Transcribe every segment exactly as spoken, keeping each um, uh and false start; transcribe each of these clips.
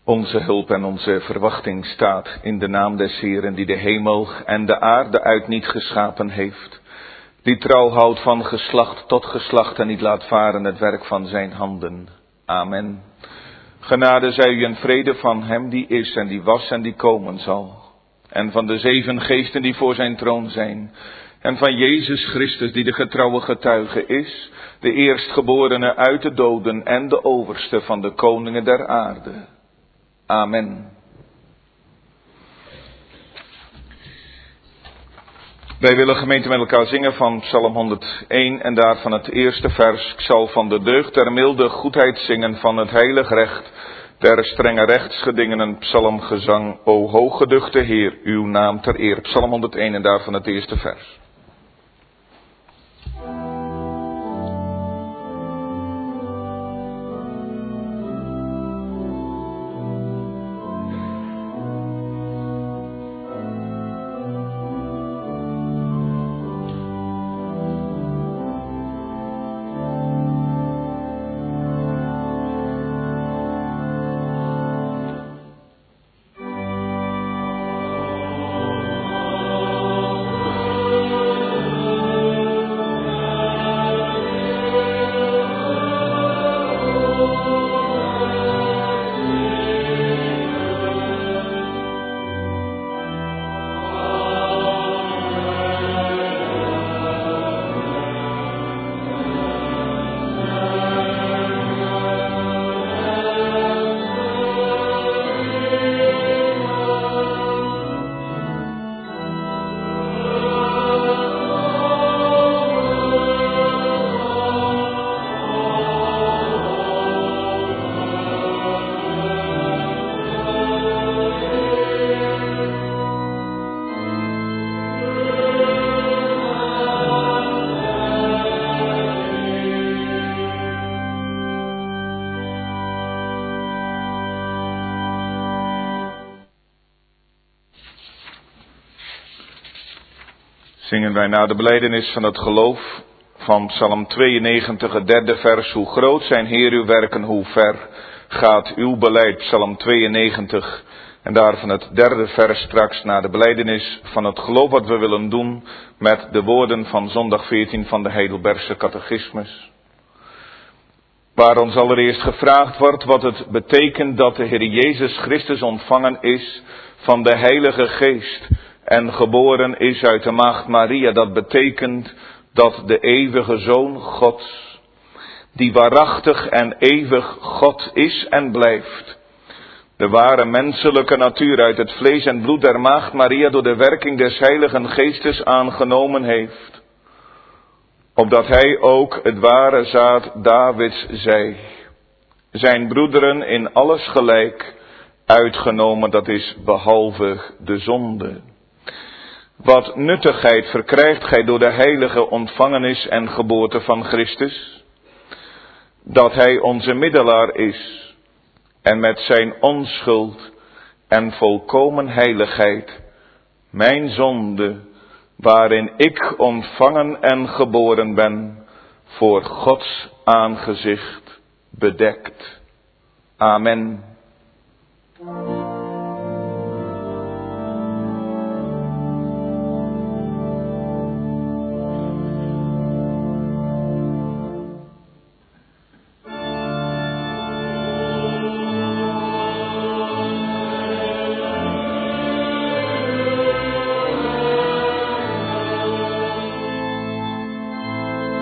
Onze hulp en onze verwachting staat in de naam des Heeren, die de hemel en de aarde uit niet geschapen heeft. Die trouw houdt van geslacht tot geslacht en niet laat varen het werk van zijn handen. Amen. Genade zij u en vrede van hem die is en die was en die komen zal. En van de zeven geesten die voor zijn troon zijn. En van Jezus Christus die de getrouwe getuige is. De eerstgeborene uit de doden en de overste van de koningen der aarde. Amen. Wij willen gemeente met elkaar zingen van Psalm honderdéén en daarvan het eerste vers. Ik zal van de deugd der milde goedheid zingen, van het heilig recht der strenge rechtsgedingen een psalmgezang. O hooggeduchte Heer, uw naam ter eer. Psalm honderdéén en daarvan het eerste vers. Zingen wij na de belijdenis van het geloof van Psalm tweeënnegentig, het derde vers. Hoe groot zijn Heer uw werken, hoe ver gaat uw beleid. Psalm tweeënnegentig en daarvan het derde vers straks na de belijdenis van het geloof wat we willen doen met de woorden van zondag veertien van de Heidelbergse catechismus. Waar ons allereerst gevraagd wordt wat het betekent dat de Heer Jezus Christus ontvangen is van de Heilige Geest en geboren is uit de maagd Maria. Dat betekent dat de eeuwige Zoon Gods, die waarachtig en eeuwig God is en blijft, de ware menselijke natuur uit het vlees en bloed der maagd Maria door de werking des Heiligen Geestes aangenomen heeft, opdat hij ook het ware zaad Davids zij, zijn broederen in alles gelijk, uitgenomen, dat is behalve de zonde. Wat nuttigheid verkrijgt gij door de heilige ontvangenis en geboorte van Christus? Dat hij onze middelaar is en met zijn onschuld en volkomen heiligheid mijn zonde, waarin ik ontvangen en geboren ben, voor Gods aangezicht bedekt. Amen.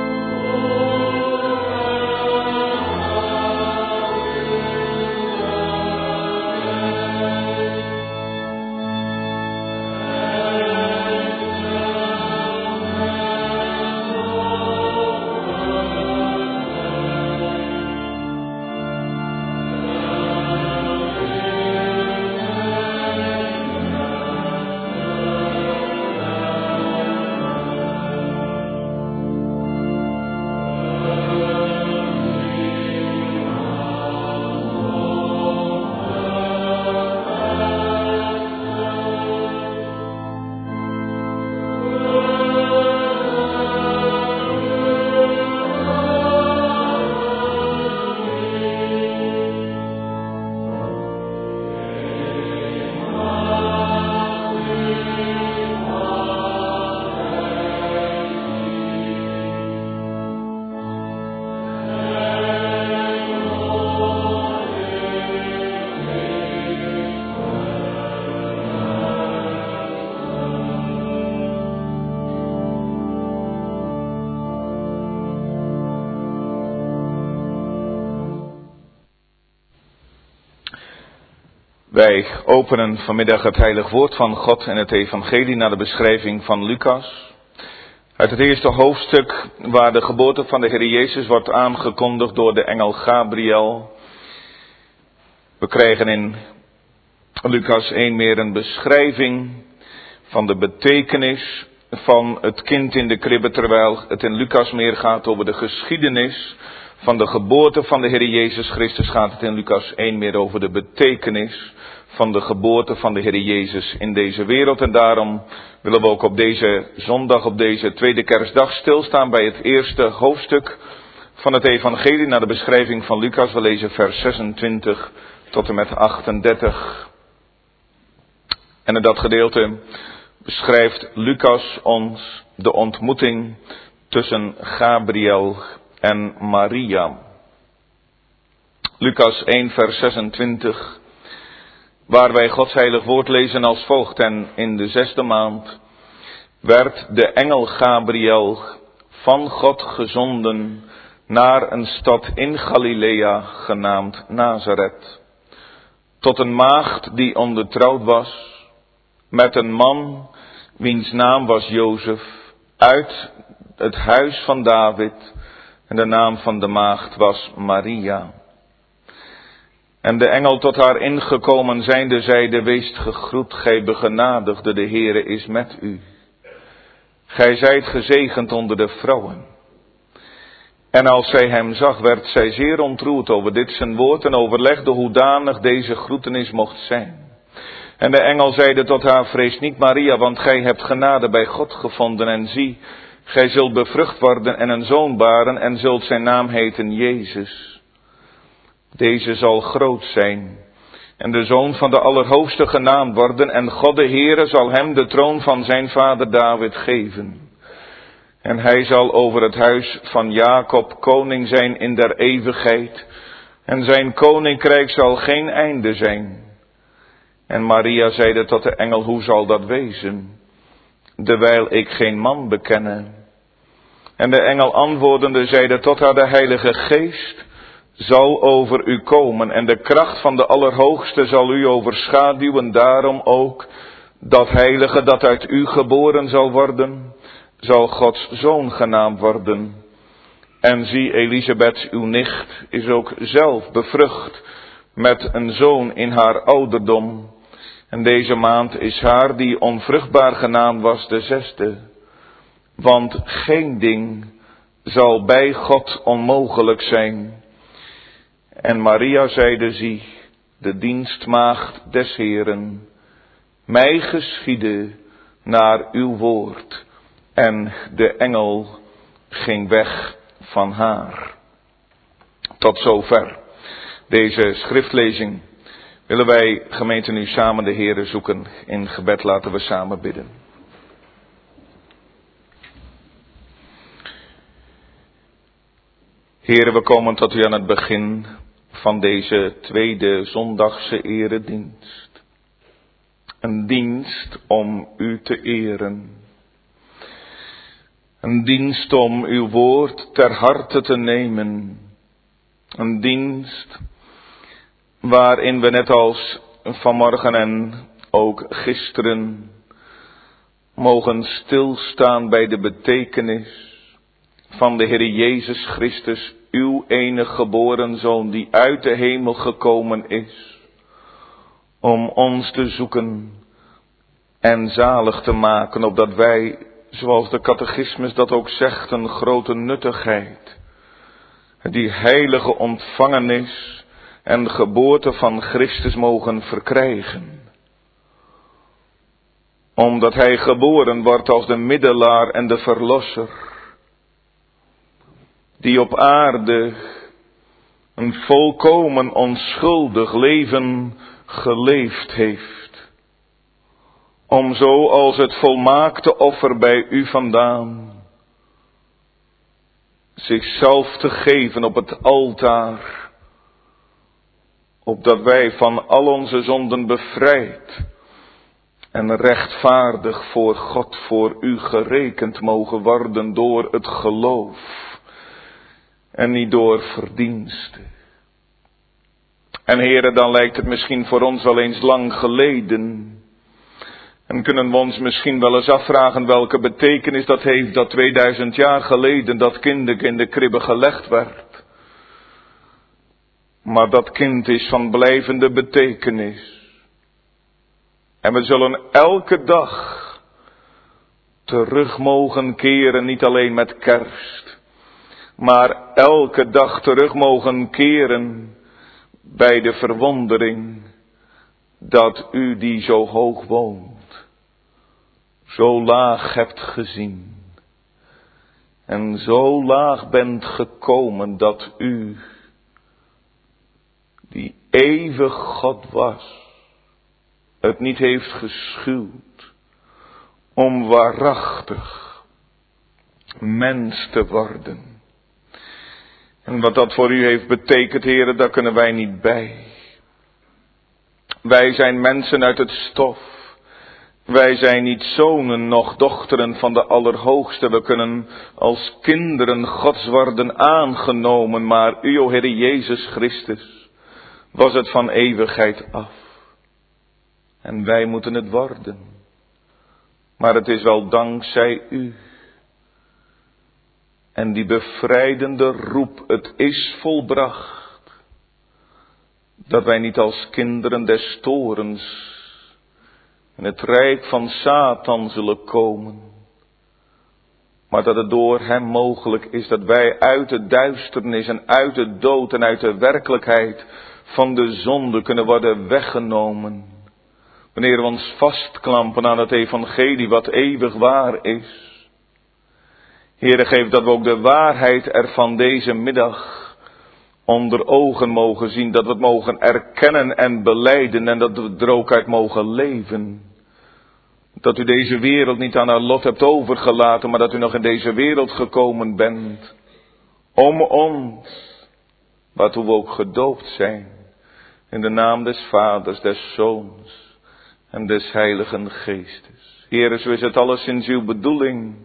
Oh Wij openen vanmiddag het heilig woord van God en het evangelie naar de beschrijving van Lucas. Uit het eerste hoofdstuk waar de geboorte van de Heer Jezus wordt aangekondigd door de engel Gabriel. We krijgen in Lucas één meer een beschrijving van de betekenis van het kind in de kribbe, terwijl het in Lucas meer gaat over de geschiedenis van de geboorte van de Heer Jezus Christus, gaat het in Lucas één meer over de betekenis van de geboorte van de Heer Jezus in deze wereld. En daarom willen we ook op deze zondag, op deze tweede kerstdag, stilstaan bij het eerste hoofdstuk van het evangelie naar de beschrijving van Lucas. We lezen vers zesentwintig tot en met achtendertig. En in dat gedeelte beschrijft Lucas ons de ontmoeting tussen Gabriel en Maria. Lucas één vers zesentwintig, waar wij Gods heilig woord lezen als volgt. En in de zesde maand werd de engel Gabriel van God gezonden naar een stad in Galilea genaamd Nazareth, tot een maagd die ondertrouwd was met een man wiens naam was Jozef, uit het huis van David, en de naam van de maagd was Maria. En de engel tot haar ingekomen zijnde zeide: Weest gegroet, gij begenadigde, de Heere is met u. Gij zijt gezegend onder de vrouwen. En als zij hem zag, werd zij zeer ontroerd over dit zijn woord en overlegde hoedanig deze groetenis mocht zijn. En de engel zeide tot haar: Vrees niet, Maria, want gij hebt genade bij God gevonden. En zie, gij zult bevrucht worden en een zoon baren en zult zijn naam heten Jezus. Deze zal groot zijn en de zoon van de Allerhoogste genaamd worden, en God de Heere zal hem de troon van zijn vader David geven. En hij zal over het huis van Jacob koning zijn in der eeuwigheid, en zijn koninkrijk zal geen einde zijn. En Maria zeide tot de engel: Hoe zal dat wezen, dewijl ik geen man bekenne? En de engel antwoordende zeide tot haar: De Heilige Geest zal over u komen en de kracht van de Allerhoogste zal u overschaduwen. Daarom ook dat heilige dat uit u geboren zal worden, zal Gods zoon genaamd worden. En zie, Elisabeth, uw nicht, is ook zelf bevrucht met een zoon in haar ouderdom. En deze maand is haar die onvruchtbaar genaamd was de zesde. Want geen ding zal bij God onmogelijk zijn. En Maria zeide: Zie, de dienstmaagd des Heeren, mij geschiedde naar uw woord. En de engel ging weg van haar. Tot zover deze schriftlezing. Willen wij, gemeente, nu samen de Heere zoeken in gebed. Laten we samen bidden. Heere, we komen tot u aan het begin van deze tweede zondagse eredienst. Een dienst om u te eren. Een dienst om uw woord ter harte te nemen. Een dienst waarin we net als vanmorgen en ook gisteren mogen stilstaan bij de betekenis van de Heer Jezus Christus, uw enige geboren Zoon, die uit de hemel gekomen is om ons te zoeken en zalig te maken, opdat wij, zoals de catechismus dat ook zegt, een grote nuttigheid, die heilige ontvangenis en geboorte van Christus mogen verkrijgen. Omdat hij geboren wordt als de middelaar en de verlosser, die op aarde een volkomen onschuldig leven geleefd heeft, om zo als het volmaakte offer bij u vandaan zichzelf te geven op het altaar, opdat wij van al onze zonden bevrijd en rechtvaardig voor God, voor u gerekend mogen worden door het geloof en niet door verdiensten. En Heere, dan lijkt het misschien voor ons wel eens lang geleden. En kunnen we ons misschien wel eens afvragen welke betekenis dat heeft dat tweeduizend jaar geleden dat kindje in de kribbe gelegd werd. Maar dat kind is van blijvende betekenis. En we zullen elke dag terug mogen keren, niet alleen met kerst, maar elke dag terug mogen keren bij de verwondering dat u die zo hoog woont, zo laag hebt gezien en zo laag bent gekomen dat u, die eeuwig God was, het niet heeft geschuwd om waarachtig mens te worden. En wat dat voor u heeft betekend, Heere, daar kunnen wij niet bij. Wij zijn mensen uit het stof. Wij zijn niet zonen, noch dochteren van de Allerhoogste. We kunnen als kinderen Gods worden aangenomen, maar u, o Heere Jezus Christus, was het van eeuwigheid af. En wij moeten het worden. Maar het is wel dankzij u. En die bevrijdende roep, het is volbracht. Dat wij niet als kinderen des torens in het rijk van Satan zullen komen. Maar dat het door hem mogelijk is dat wij uit de duisternis en uit de dood en uit de werkelijkheid van de zonde kunnen worden weggenomen. Wanneer we ons vastklampen aan het evangelie wat eeuwig waar is. Heere, geef dat we ook de waarheid ervan deze middag onder ogen mogen zien. Dat we het mogen erkennen en belijden en dat we er ook uit mogen leven. Dat u deze wereld niet aan haar lot hebt overgelaten, maar dat u nog in deze wereld gekomen bent. Om ons, waartoe we ook gedoopt zijn. In de naam des Vaders, des Zoons en des Heiligen Geestes. Heere, zo is het alleszins uw bedoeling.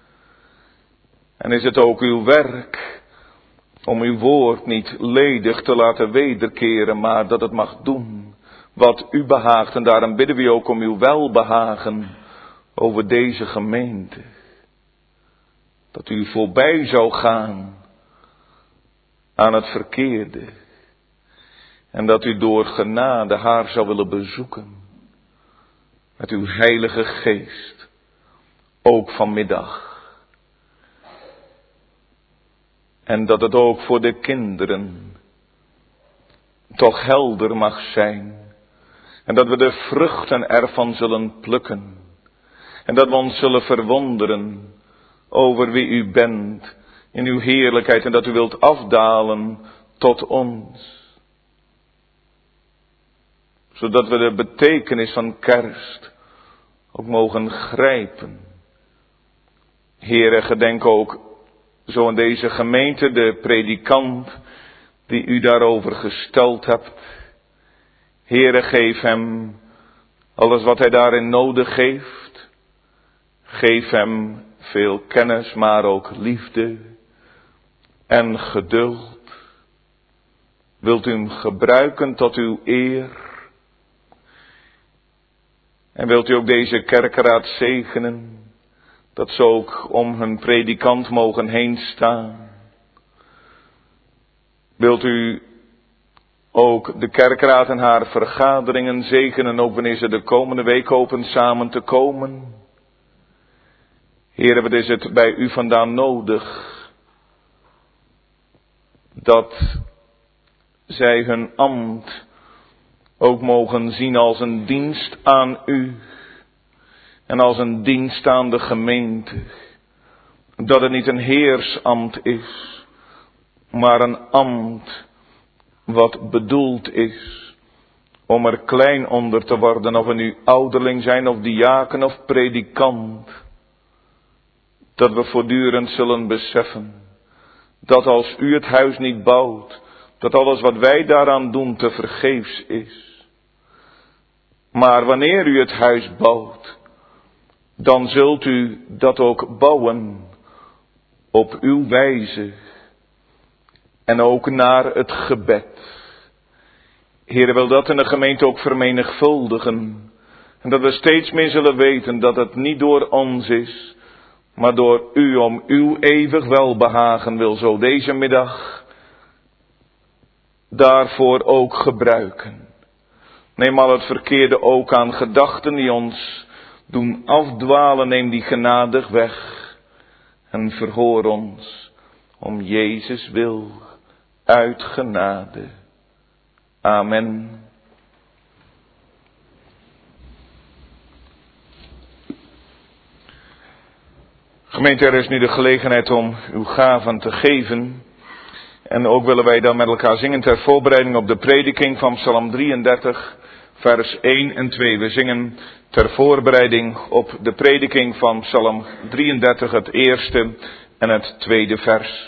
En is het ook uw werk om uw woord niet ledig te laten wederkeren, maar dat het mag doen wat u behaagt. En daarom bidden we ook om uw welbehagen over deze gemeente. Dat u voorbij zou gaan aan het verkeerde. En dat u door genade haar zou willen bezoeken. Met uw heilige geest. Ook vanmiddag. En dat het ook voor de kinderen toch helder mag zijn. En dat we de vruchten ervan zullen plukken. En dat we ons zullen verwonderen over wie u bent in uw heerlijkheid. En dat u wilt afdalen tot ons. Zodat we de betekenis van kerst ook mogen grijpen. Heere, gedenk ook zo in deze gemeente de predikant die u daarover gesteld hebt. Heere, geef hem alles wat hij daarin nodig heeft. Geef hem veel kennis, maar ook liefde en geduld. Wilt u hem gebruiken tot uw eer? En wilt u ook deze kerkraad zegenen? Dat ze ook om hun predikant mogen heen staan. Wilt u ook de kerkraad en haar vergaderingen zegenen, ook wanneer ze de komende week hopen samen te komen? Heere, wat is het bij u vandaan nodig? Dat zij hun ambt ook mogen zien als een dienst aan u. En als een dienst aan de gemeente. Dat het niet een heersambt is. Maar een ambt wat bedoeld is. Om er klein onder te worden. Of we nu ouderling zijn of diaken of predikant. Dat we voortdurend zullen beseffen. Dat als u het huis niet bouwt. Dat alles wat wij daaraan doen te vergeefs is. Maar wanneer u het huis bouwt. Dan zult u dat ook bouwen op uw wijze en ook naar het gebed. Heere, wil dat in de gemeente ook vermenigvuldigen. En dat we steeds meer zullen weten dat het niet door ons is, maar door u om uw eeuwig welbehagen wil zo deze middag daarvoor ook gebruiken. Neem al het verkeerde ook aan gedachten die ons doen afdwalen, neem die genadig weg. En verhoor ons om Jezus wil uit genade. Amen. Gemeente, er is nu de gelegenheid om uw gaven te geven. En ook willen wij dan met elkaar zingen ter voorbereiding op de prediking van Psalm drieëndertig, vers één en twee. We zingen ter voorbereiding op de prediking van Psalm drieëndertig, het eerste en het tweede vers.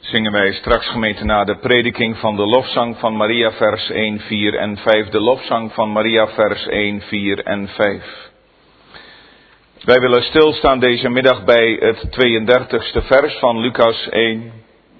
zingen wij straks, gemeente, na de prediking van de lofzang van Maria vers één, vier en vijf. De lofzang van Maria vers één, vier en vijf. Wij willen stilstaan deze middag bij het tweeëndertigste vers van Lucas één.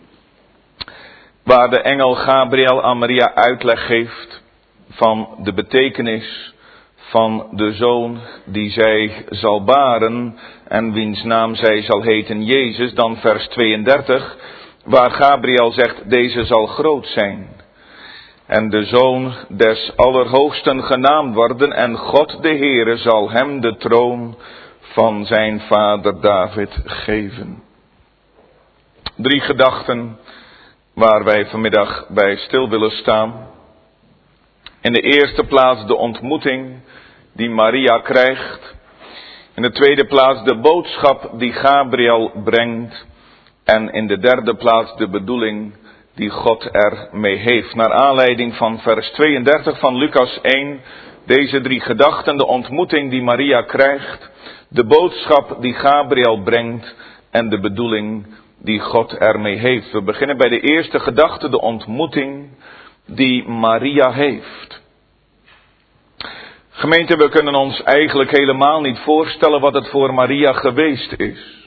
Waar de engel Gabriel aan Maria uitleg geeft van de betekenis van de zoon die zij zal baren en wiens naam zij zal heten Jezus. Dan vers tweeëndertig, waar Gabriel zegt, deze zal groot zijn en de zoon des Allerhoogsten genaamd worden en God de Heere zal hem de troon van zijn vader David geven. Drie gedachten waar wij vanmiddag bij stil willen staan. In de eerste plaats de ontmoeting die Maria krijgt. In de tweede plaats de boodschap die Gabriel brengt. En in de derde plaats de bedoeling die God ermee heeft. Naar aanleiding van vers tweeëndertig van Lucas één. Deze drie gedachten, de ontmoeting die Maria krijgt. De boodschap die Gabriel brengt. En de bedoeling die God ermee heeft. We beginnen bij de eerste gedachte, de ontmoeting die Maria heeft. Gemeente, we kunnen ons eigenlijk helemaal niet voorstellen wat het voor Maria geweest is.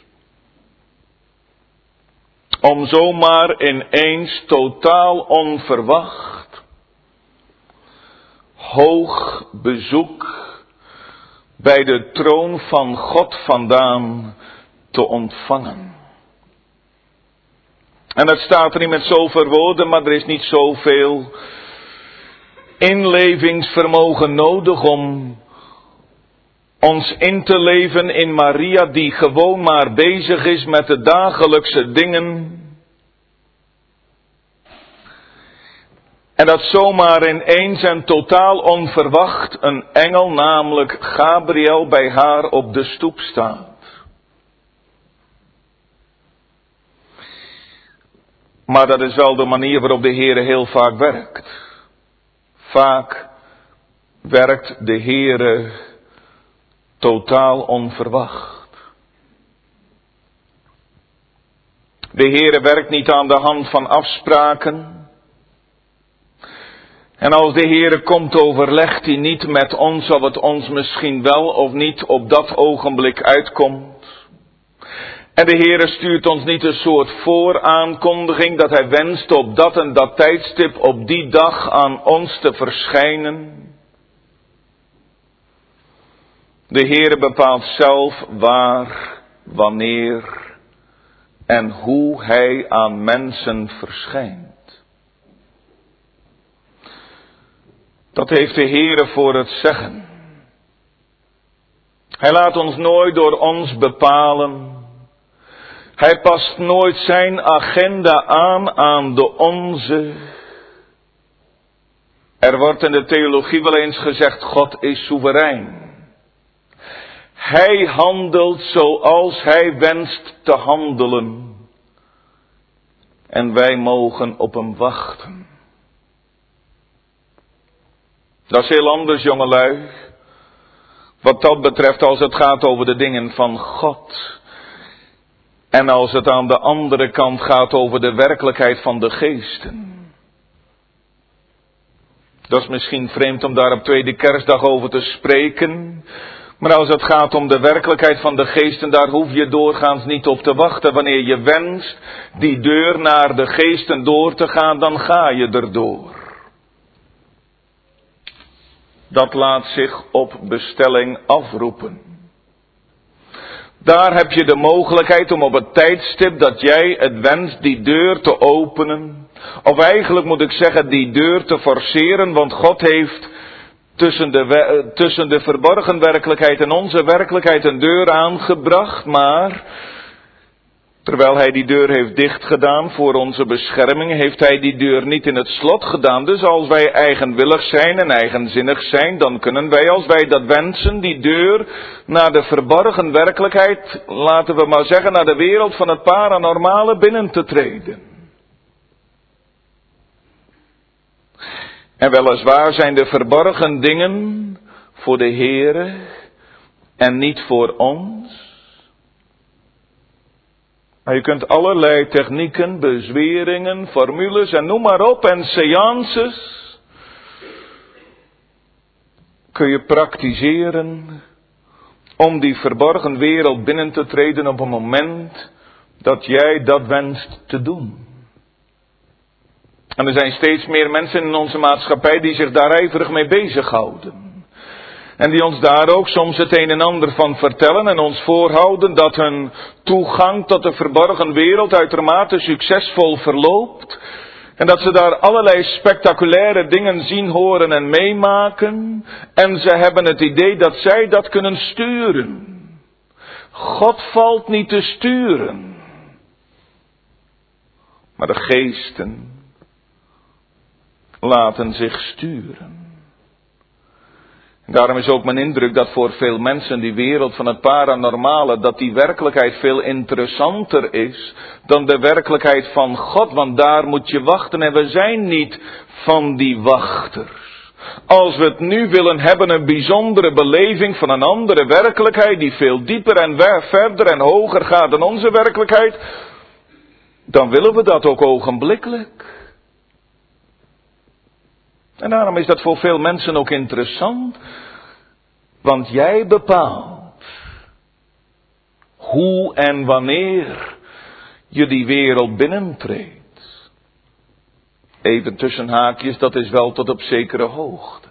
Om zomaar ineens totaal onverwacht hoog bezoek bij de troon van God vandaan te ontvangen. En het staat er niet met zoveel woorden, maar er is niet zoveel inlevingsvermogen nodig om ons in te leven in Maria, die gewoon maar bezig is met de dagelijkse dingen. En dat zomaar ineens en totaal onverwacht een engel, namelijk Gabriel, bij haar op de stoep staat. Maar dat is wel de manier waarop de Heere heel vaak werkt. Vaak werkt de Heere totaal onverwacht. De Heere werkt niet aan de hand van afspraken. En als de Heere komt, overlegt hij niet met ons of het ons misschien wel of niet op dat ogenblik uitkomt. En de Heere stuurt ons niet een soort vooraankondiging dat hij wenst op dat en dat tijdstip op die dag aan ons te verschijnen. De Heere bepaalt zelf waar, wanneer en hoe hij aan mensen verschijnt. Dat heeft de Heere voor het zeggen. Hij laat ons nooit door ons bepalen. Hij past nooit zijn agenda aan aan de onze. Er wordt in de theologie wel eens gezegd, God is soeverein. Hij handelt zoals hij wenst te handelen. En wij mogen op hem wachten. Dat is heel anders, jongelui. Wat dat betreft als het gaat over de dingen van God. En als het aan de andere kant gaat over de werkelijkheid van de geesten. Dat is misschien vreemd om daar op tweede kerstdag over te spreken. Maar als het gaat om de werkelijkheid van de geesten, daar hoef je doorgaans niet op te wachten. Wanneer je wenst die deur naar de geesten door te gaan, dan ga je erdoor. Dat laat zich op bestelling afroepen. Daar heb je de mogelijkheid om op het tijdstip dat jij het wenst die deur te openen. Of eigenlijk moet ik zeggen die deur te forceren, want God heeft tussen de, tussen de verborgen werkelijkheid en onze werkelijkheid een deur aangebracht. Maar terwijl hij die deur heeft dichtgedaan voor onze bescherming, heeft hij die deur niet in het slot gedaan. Dus als wij eigenwillig zijn en eigenzinnig zijn, dan kunnen wij, als wij dat wensen, die deur naar de verborgen werkelijkheid, laten we maar zeggen, naar de wereld van het paranormale binnen te treden. En weliswaar zijn de verborgen dingen voor de Heere en niet voor ons. Maar je kunt allerlei technieken, bezweringen, formules en noem maar op en seances kun je praktiseren om die verborgen wereld binnen te treden op een moment dat jij dat wenst te doen. En er zijn steeds meer mensen in onze maatschappij die zich daar ijverig mee bezighouden. En die ons daar ook soms het een en ander van vertellen en ons voorhouden dat hun toegang tot de verborgen wereld uitermate succesvol verloopt. En dat ze daar allerlei spectaculaire dingen zien, horen en meemaken. En ze hebben het idee dat zij dat kunnen sturen. God valt niet te sturen. Maar de geesten laten zich sturen. En daarom is ook mijn indruk dat voor veel mensen die wereld van het paranormale, dat die werkelijkheid veel interessanter is dan de werkelijkheid van God. Want daar moet je wachten en we zijn niet van die wachters. Als we het nu willen hebben, een bijzondere beleving van een andere werkelijkheid die veel dieper en verder en hoger gaat dan onze werkelijkheid, dan willen we dat ook ogenblikkelijk. En daarom is dat voor veel mensen ook interessant. Want jij bepaalt hoe en wanneer je die wereld binnentreedt. Even tussen haakjes, dat is wel tot op zekere hoogte.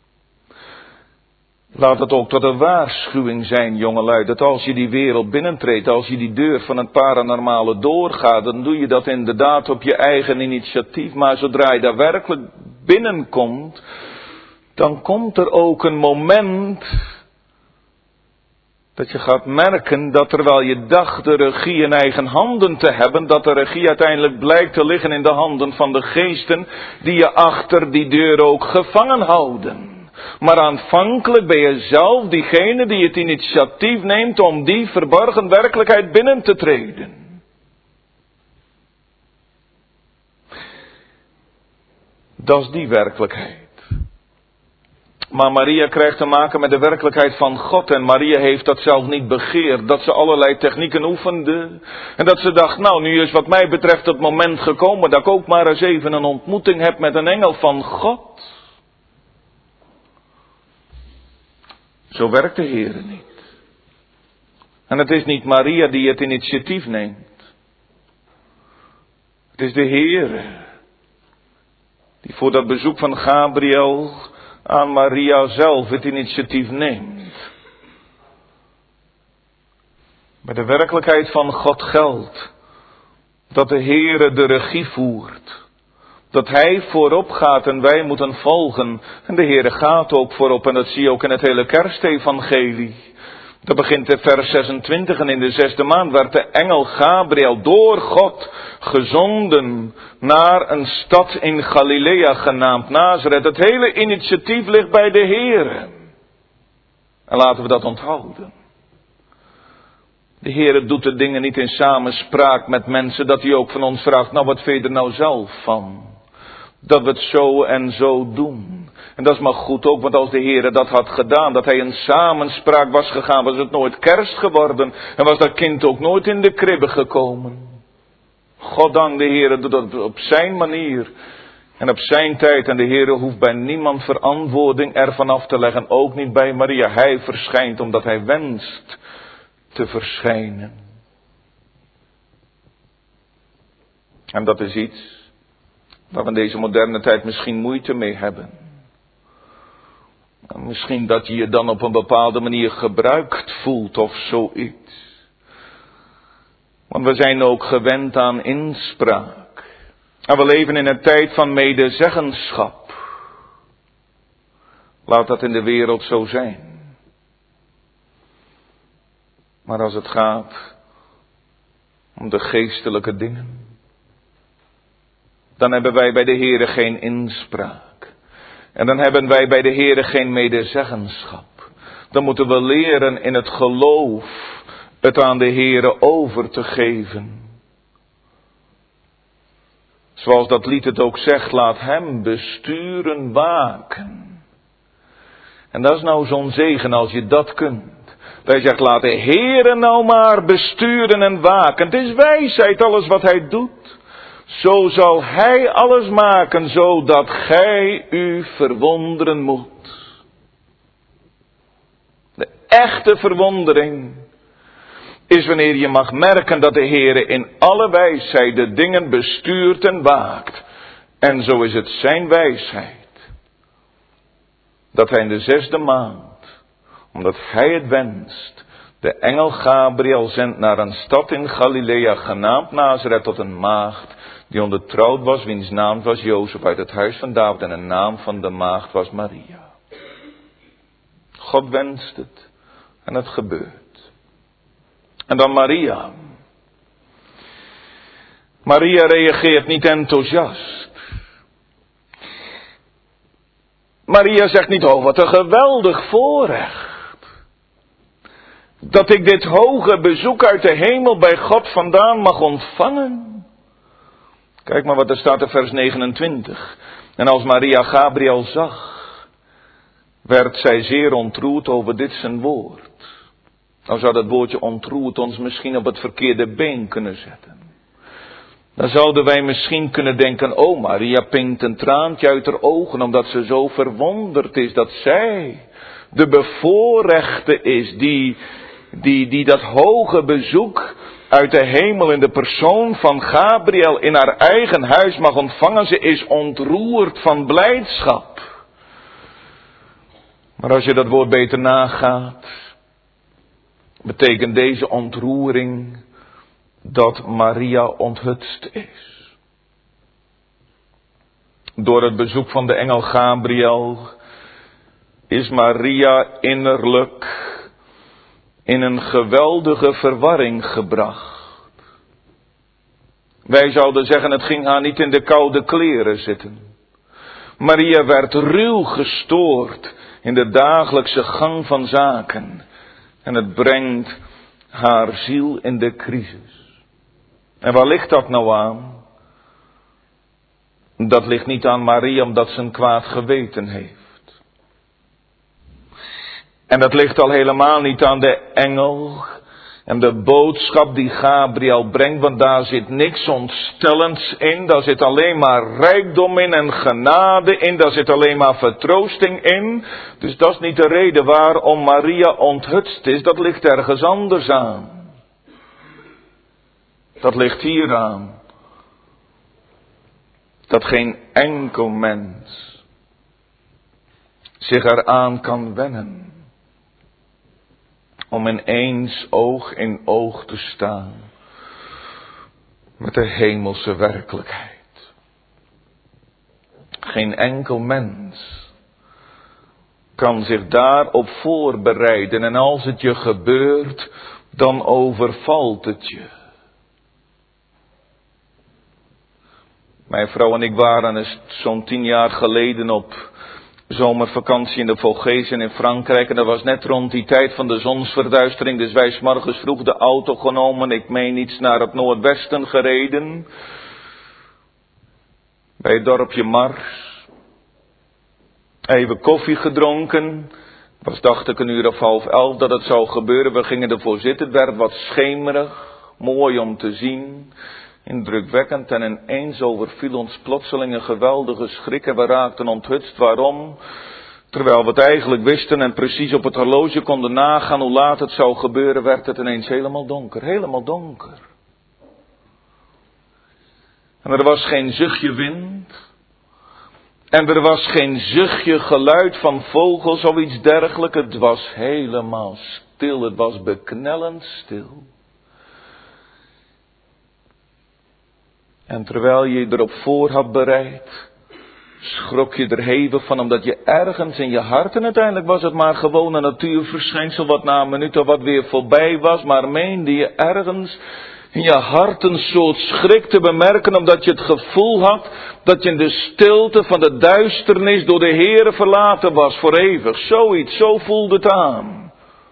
Laat het ook tot een waarschuwing zijn, jongelui, dat als je die wereld binnentreedt, als je die deur van het paranormale doorgaat, dan doe je dat inderdaad op je eigen initiatief. Maar zodra je daar werkelijk binnenkomt, dan komt er ook een moment dat je gaat merken dat terwijl je dacht de regie in eigen handen te hebben, dat de regie uiteindelijk blijkt te liggen in de handen van de geesten die je achter die deur ook gevangen houden. Maar aanvankelijk ben je zelf diegene die het initiatief neemt om die verborgen werkelijkheid binnen te treden. Dat is die werkelijkheid. Maar Maria krijgt te maken met de werkelijkheid van God. En Maria heeft dat zelf niet begeerd. Dat ze allerlei technieken oefende. En dat ze dacht, nou nu is wat mij betreft het moment gekomen dat ik ook maar eens even een ontmoeting heb met een engel van God. Zo werkt de Heer niet. En het is niet Maria die het initiatief neemt. Het is de Heer die voor dat bezoek van Gabriel aan Maria zelf het initiatief neemt. Bij de werkelijkheid van God geldt dat de Heere de regie voert. Dat Hij voorop gaat en wij moeten volgen. En de Heere gaat ook voorop en dat zie je ook in het hele kerstevangelie. Dat begint in vers zesentwintig en in de zesde maand werd de engel Gabriel door God gezonden naar een stad in Galilea genaamd Nazareth. Het hele initiatief ligt bij de Heere. En laten we dat onthouden. De Heere doet de dingen niet in samenspraak met mensen, dat Hij ook van ons vraagt, nou wat vind je er nou zelf van? Dat we het zo en zo doen. En dat is maar goed ook, want als de Heere dat had gedaan, dat Hij in samenspraak was gegaan, was het nooit kerst geworden. En was dat kind ook nooit in de kribbe gekomen. Goddank, de Heere doet dat op zijn manier. En op zijn tijd. En de Heere hoeft bij niemand verantwoording ervan af te leggen. Ook niet bij Maria. Hij verschijnt omdat Hij wenst te verschijnen. En dat is iets waar we in deze moderne tijd misschien moeite mee hebben. Misschien dat je je dan op een bepaalde manier gebruikt voelt of zoiets. Want we zijn ook gewend aan inspraak. En we leven in een tijd van medezeggenschap. Laat dat in de wereld zo zijn. Maar als het gaat om de geestelijke dingen, dan hebben wij bij de Heere geen inspraak. En dan hebben wij bij de Heere geen medezeggenschap. Dan moeten we leren in het geloof het aan de Heere over te geven. Zoals dat lied het ook zegt, laat Hem besturen, waken. En dat is nou zo'n zegen als je dat kunt. Hij zegt, laat de Heere nou maar besturen en waken. Het is wijsheid alles wat hij doet. Zo zal hij alles maken, zodat gij u verwonderen moet. De echte verwondering is wanneer je mag merken dat de Heere in alle wijsheid de dingen bestuurt en waakt. En zo is het zijn wijsheid dat hij in de zesde maand, omdat hij het wenst, de engel Gabriel zendt naar een stad in Galilea genaamd Nazareth tot een maagd die ondertrouwd was, wiens naam was Jozef uit het huis van David en de naam van de maagd was Maria. God wenst het en het gebeurt. En dan Maria. Maria reageert niet enthousiast. Maria zegt niet, oh wat een geweldig voorrecht. Dat ik dit hoge bezoek uit de hemel bij God vandaan mag ontvangen. Kijk maar wat er staat in vers negenentwintig. En als Maria Gabriel zag, werd zij zeer ontroerd over dit zijn woord. Nou zou dat woordje ontroerd ons misschien op het verkeerde been kunnen zetten. Dan zouden wij misschien kunnen denken, oh Maria pinkt een traantje uit haar ogen omdat ze zo verwonderd is dat zij de bevoorrechte is die, die, die dat hoge bezoek uit de hemel in de persoon van Gabriel in haar eigen huis mag ontvangen. Ze is ontroerd van blijdschap. Maar als je dat woord beter nagaat, betekent deze ontroering dat Maria onthutst is. Door het bezoek van de engel Gabriel is Maria innerlijk in een geweldige verwarring gebracht. Wij zouden zeggen, het ging haar niet in de koude kleren zitten. Maria werd ruw gestoord in de dagelijkse gang van zaken. En het brengt haar ziel in de crisis. En waar ligt dat nou aan? Dat ligt niet aan Maria omdat ze een kwaad geweten heeft. En dat ligt al helemaal niet aan de engel en de boodschap die Gabriel brengt, want daar zit niks ontstellends in. Daar zit alleen maar rijkdom in en genade in. Daar zit alleen maar vertroosting in. Dus dat is niet de reden waarom Maria onthutst is. Dat ligt ergens anders aan. Dat ligt hier aan. Dat geen enkel mens zich eraan kan wennen om ineens oog in oog te staan met de hemelse werkelijkheid. Geen enkel mens kan zich daarop voorbereiden en als het je gebeurt, dan overvalt het je. Mijn vrouw en ik waren eens zo'n tien jaar geleden op zomervakantie in de Vogezen in Frankrijk. En dat was net rond die tijd van de zonsverduistering. Dus wij 's morgens vroeg de auto genomen. Ik meen iets naar het noordwesten gereden. Bij het dorpje Mars. Even koffie gedronken. Het was dacht ik een uur of half elf dat het zou gebeuren. We gingen ervoor zitten. Het werd wat schemerig. Mooi om te zien. Indrukwekkend en ineens overviel ons plotseling een geweldige schrik en we raakten onthutst. Waarom? Terwijl we het eigenlijk wisten en precies op het horloge konden nagaan hoe laat het zou gebeuren, werd het ineens helemaal donker. Helemaal donker. En er was geen zuchtje wind. En er was geen zuchtje geluid van vogels of iets dergelijks. Het was helemaal stil. Het was beknellend stil. En terwijl je erop voor had bereid, schrok je er hevig van, omdat je ergens in je hart, en uiteindelijk was het maar gewoon een natuurverschijnsel wat na een minuut of wat weer voorbij was, maar meende je ergens in je hart een soort schrik te bemerken, omdat je het gevoel had dat je in de stilte van de duisternis door de Heere verlaten was voor eeuwig. Zoiets, zo voelde het aan.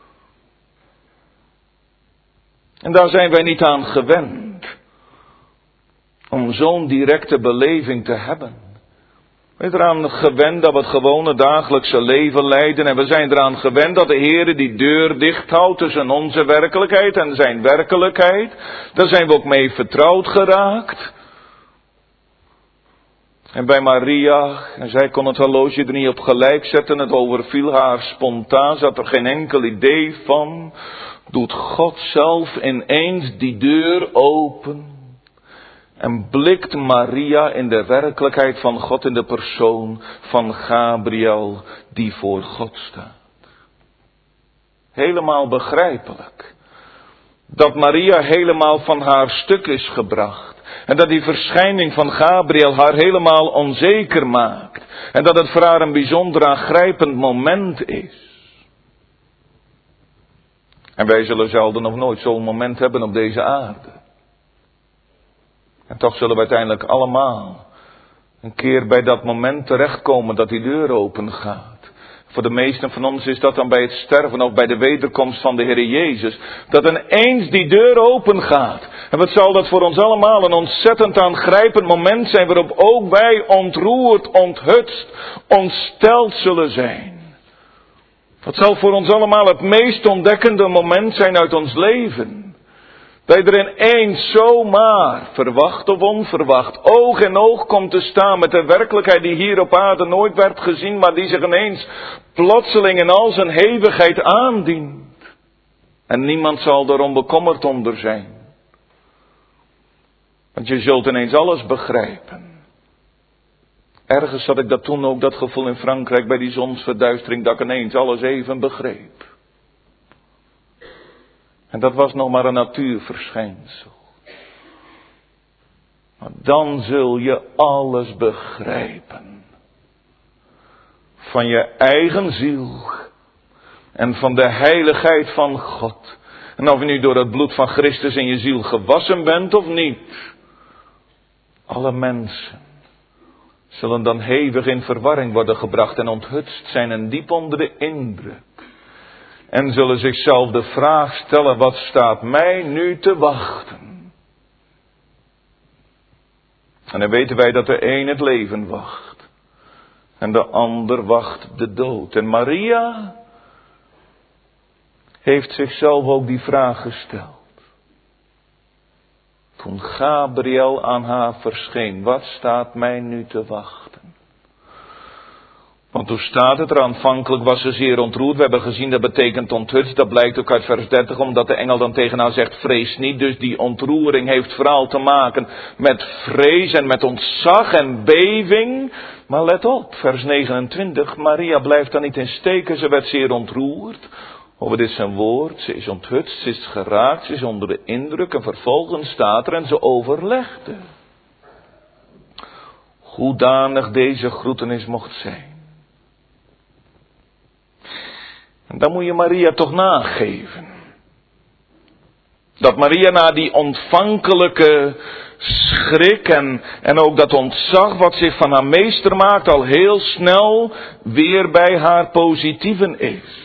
En daar zijn wij niet aan gewend. Om zo'n directe beleving te hebben. We zijn eraan gewend dat we het gewone dagelijkse leven leiden. En we zijn eraan gewend dat de Heer die deur dicht houdt tussen onze werkelijkheid en zijn werkelijkheid. Daar zijn we ook mee vertrouwd geraakt. En bij Maria, en zij kon het horloge er niet op gelijk zetten, het overviel haar spontaan, ze had er geen enkel idee van. Doet God zelf ineens die deur open en blikt Maria in de werkelijkheid van God in de persoon van Gabriel die voor God staat. Helemaal begrijpelijk. Dat Maria helemaal van haar stuk is gebracht. En dat die verschijning van Gabriel haar helemaal onzeker maakt. En dat het voor haar een bijzonder aangrijpend moment is. En wij zullen zelden nog nooit zo'n moment hebben op deze aarde. En toch zullen we uiteindelijk allemaal een keer bij dat moment terechtkomen dat die deur open gaat. Voor de meesten van ons is dat dan bij het sterven of bij de wederkomst van de Heer Jezus. Dat ineens die deur open gaat. En wat zal dat voor ons allemaal een ontzettend aangrijpend moment zijn waarop ook wij ontroerd, onthutst, ontsteld zullen zijn. Dat zal voor ons allemaal het meest ontdekkende moment zijn uit ons leven. Dat je er ineens zomaar, verwacht of onverwacht, oog in oog komt te staan met de werkelijkheid die hier op aarde nooit werd gezien, maar die zich ineens plotseling in al zijn hevigheid aandient. En niemand zal er onbekommerd onder zijn. Want je zult ineens alles begrijpen. Ergens had ik dat toen ook, dat gevoel in Frankrijk bij die zonsverduistering, dat ik ineens alles even begreep. En dat was nog maar een natuurverschijnsel. Maar dan zul je alles begrijpen. Van je eigen ziel. En van de heiligheid van God. En of je nu door het bloed van Christus in je ziel gewassen bent of niet. Alle mensen zullen dan hevig in verwarring worden gebracht en onthutst zijn en diep onder de indruk. En zullen zichzelf de vraag stellen, wat staat mij nu te wachten? En dan weten wij dat de een het leven wacht. En de ander wacht de dood. En Maria heeft zichzelf ook die vraag gesteld. Toen Gabriel aan haar verscheen, wat staat mij nu te wachten? Want toen staat het er, aanvankelijk was ze zeer ontroerd. We hebben gezien, dat betekent onthutst. Dat blijkt ook uit vers dertig, omdat de engel dan tegen haar zegt, vrees niet. Dus die ontroering heeft vooral te maken met vrees en met ontzag en beving. Maar let op, vers negenentwintig, Maria blijft daar niet in steken. Ze werd zeer ontroerd. Over dit zijn woord, ze is onthutst, ze is geraakt, ze is onder de indruk. En vervolgens staat er en ze overlegde. Hoedanig deze groetenis mocht zijn. En dan moet je Maria toch nageven. Dat Maria na die ontvankelijke schrik en, en ook dat ontzag wat zich van haar meester maakt, al heel snel weer bij haar positieven is.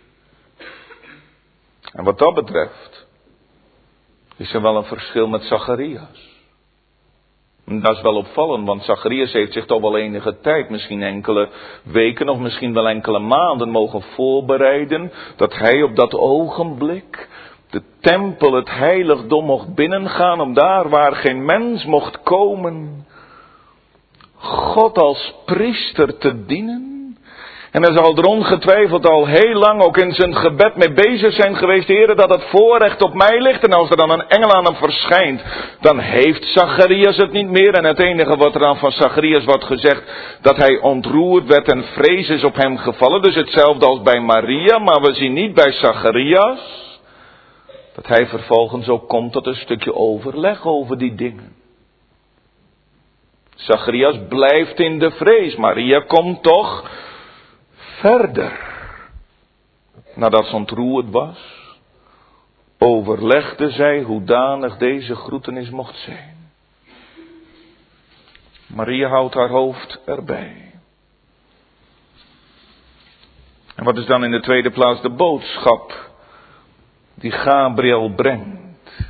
En wat dat betreft is er wel een verschil met Zacharias. En dat is wel opvallend, want Zacharias heeft zich toch wel enige tijd, misschien enkele weken of misschien wel enkele maanden mogen voorbereiden, dat hij op dat ogenblik de tempel, het heiligdom mocht binnengaan, om daar waar geen mens mocht komen, God als priester te dienen. En hij zal er ongetwijfeld al heel lang ook in zijn gebed mee bezig zijn geweest. Heere, dat het voorrecht op mij ligt. En als er dan een engel aan hem verschijnt, dan heeft Zacharias het niet meer. En het enige wat er dan van Zacharias wordt gezegd, dat hij ontroerd werd en vrees is op hem gevallen. Dus hetzelfde als bij Maria, maar we zien niet bij Zacharias dat hij vervolgens ook komt tot een stukje overleg over die dingen. Zacharias blijft in de vrees. Maria komt toch verder. Nadat ze ontroerd was, overlegde zij hoedanig deze groetenis mocht zijn. Maria houdt haar hoofd erbij. En wat is dan in de tweede plaats de boodschap die Gabriel brengt?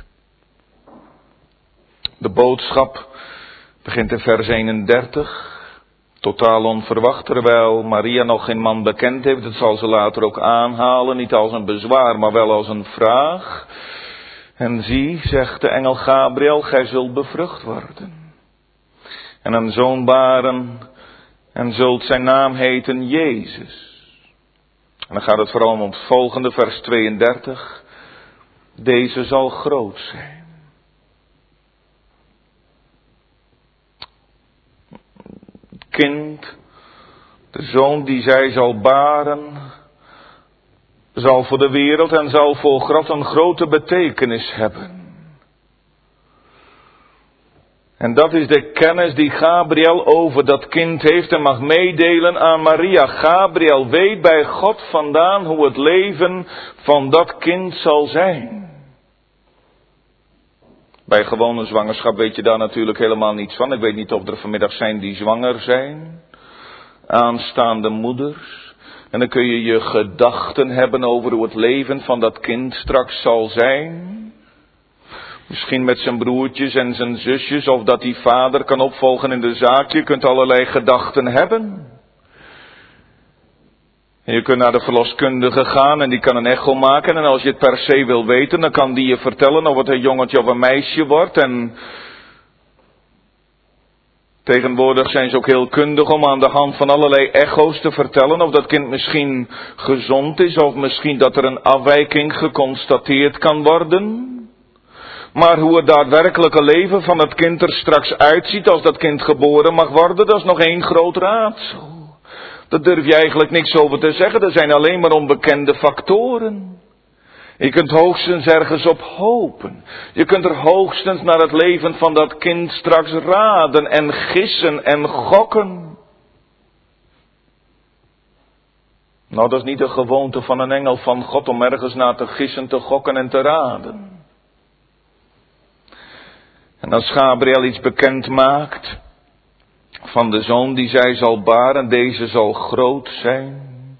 De boodschap begint in vers eenendertig. Totaal onverwacht, terwijl Maria nog geen man bekend heeft. Dat zal ze later ook aanhalen, niet als een bezwaar, maar wel als een vraag. En zie, zegt de engel Gabriel, gij zult bevrucht worden. En een zoon baren en zult zijn naam heten Jezus. En dan gaat het vooral om het volgende, vers tweeëndertig. Deze zal groot zijn. Het kind, de zoon die zij zal baren, zal voor de wereld en zal voor God een grote betekenis hebben. En dat is de kennis die Gabriel over dat kind heeft en mag meedelen aan Maria. Gabriel weet bij God vandaan hoe het leven van dat kind zal zijn. Bij gewone zwangerschap weet je daar natuurlijk helemaal niets van. Ik weet niet of er vanmiddag zijn die zwanger zijn. Aanstaande moeders. En dan kun je je gedachten hebben over hoe het leven van dat kind straks zal zijn. Misschien met zijn broertjes en zijn zusjes, of dat die vader kan opvolgen in de zaak. Je kunt allerlei gedachten hebben. En je kunt naar de verloskundige gaan en die kan een echo maken. En als je het per se wil weten, dan kan die je vertellen of het een jongetje of een meisje wordt. En tegenwoordig zijn ze ook heel kundig om aan de hand van allerlei echo's te vertellen of dat kind misschien gezond is, of misschien dat er een afwijking geconstateerd kan worden. Maar hoe het daadwerkelijke leven van het kind er straks uitziet als dat kind geboren mag worden, dat is nog één groot raadsel. Daar durf je eigenlijk niks over te zeggen, er zijn alleen maar onbekende factoren. Je kunt hoogstens ergens op hopen. Je kunt er hoogstens naar het leven van dat kind straks raden en gissen en gokken. Nou, dat is niet de gewoonte van een engel van God om ergens naar te gissen, te gokken en te raden. En als Gabriel iets bekend maakt van de zoon die zij zal baren, deze zal groot zijn.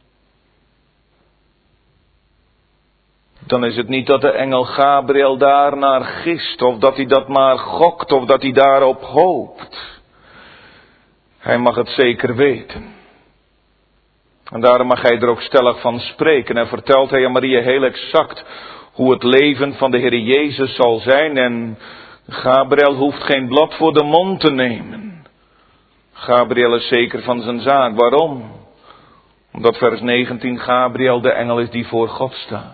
Dan is het niet dat de engel Gabriel daarnaar gist, of dat hij dat maar gokt, of dat hij daarop hoopt. Hij mag het zeker weten. En daarom mag hij er ook stellig van spreken. En vertelt hij aan Maria heel exact hoe het leven van de Heer Jezus zal zijn. En Gabriel hoeft geen blad voor de mond te nemen. Gabriel is zeker van zijn zaak. Waarom? Omdat vers negentien Gabriel de engel is die voor God staat.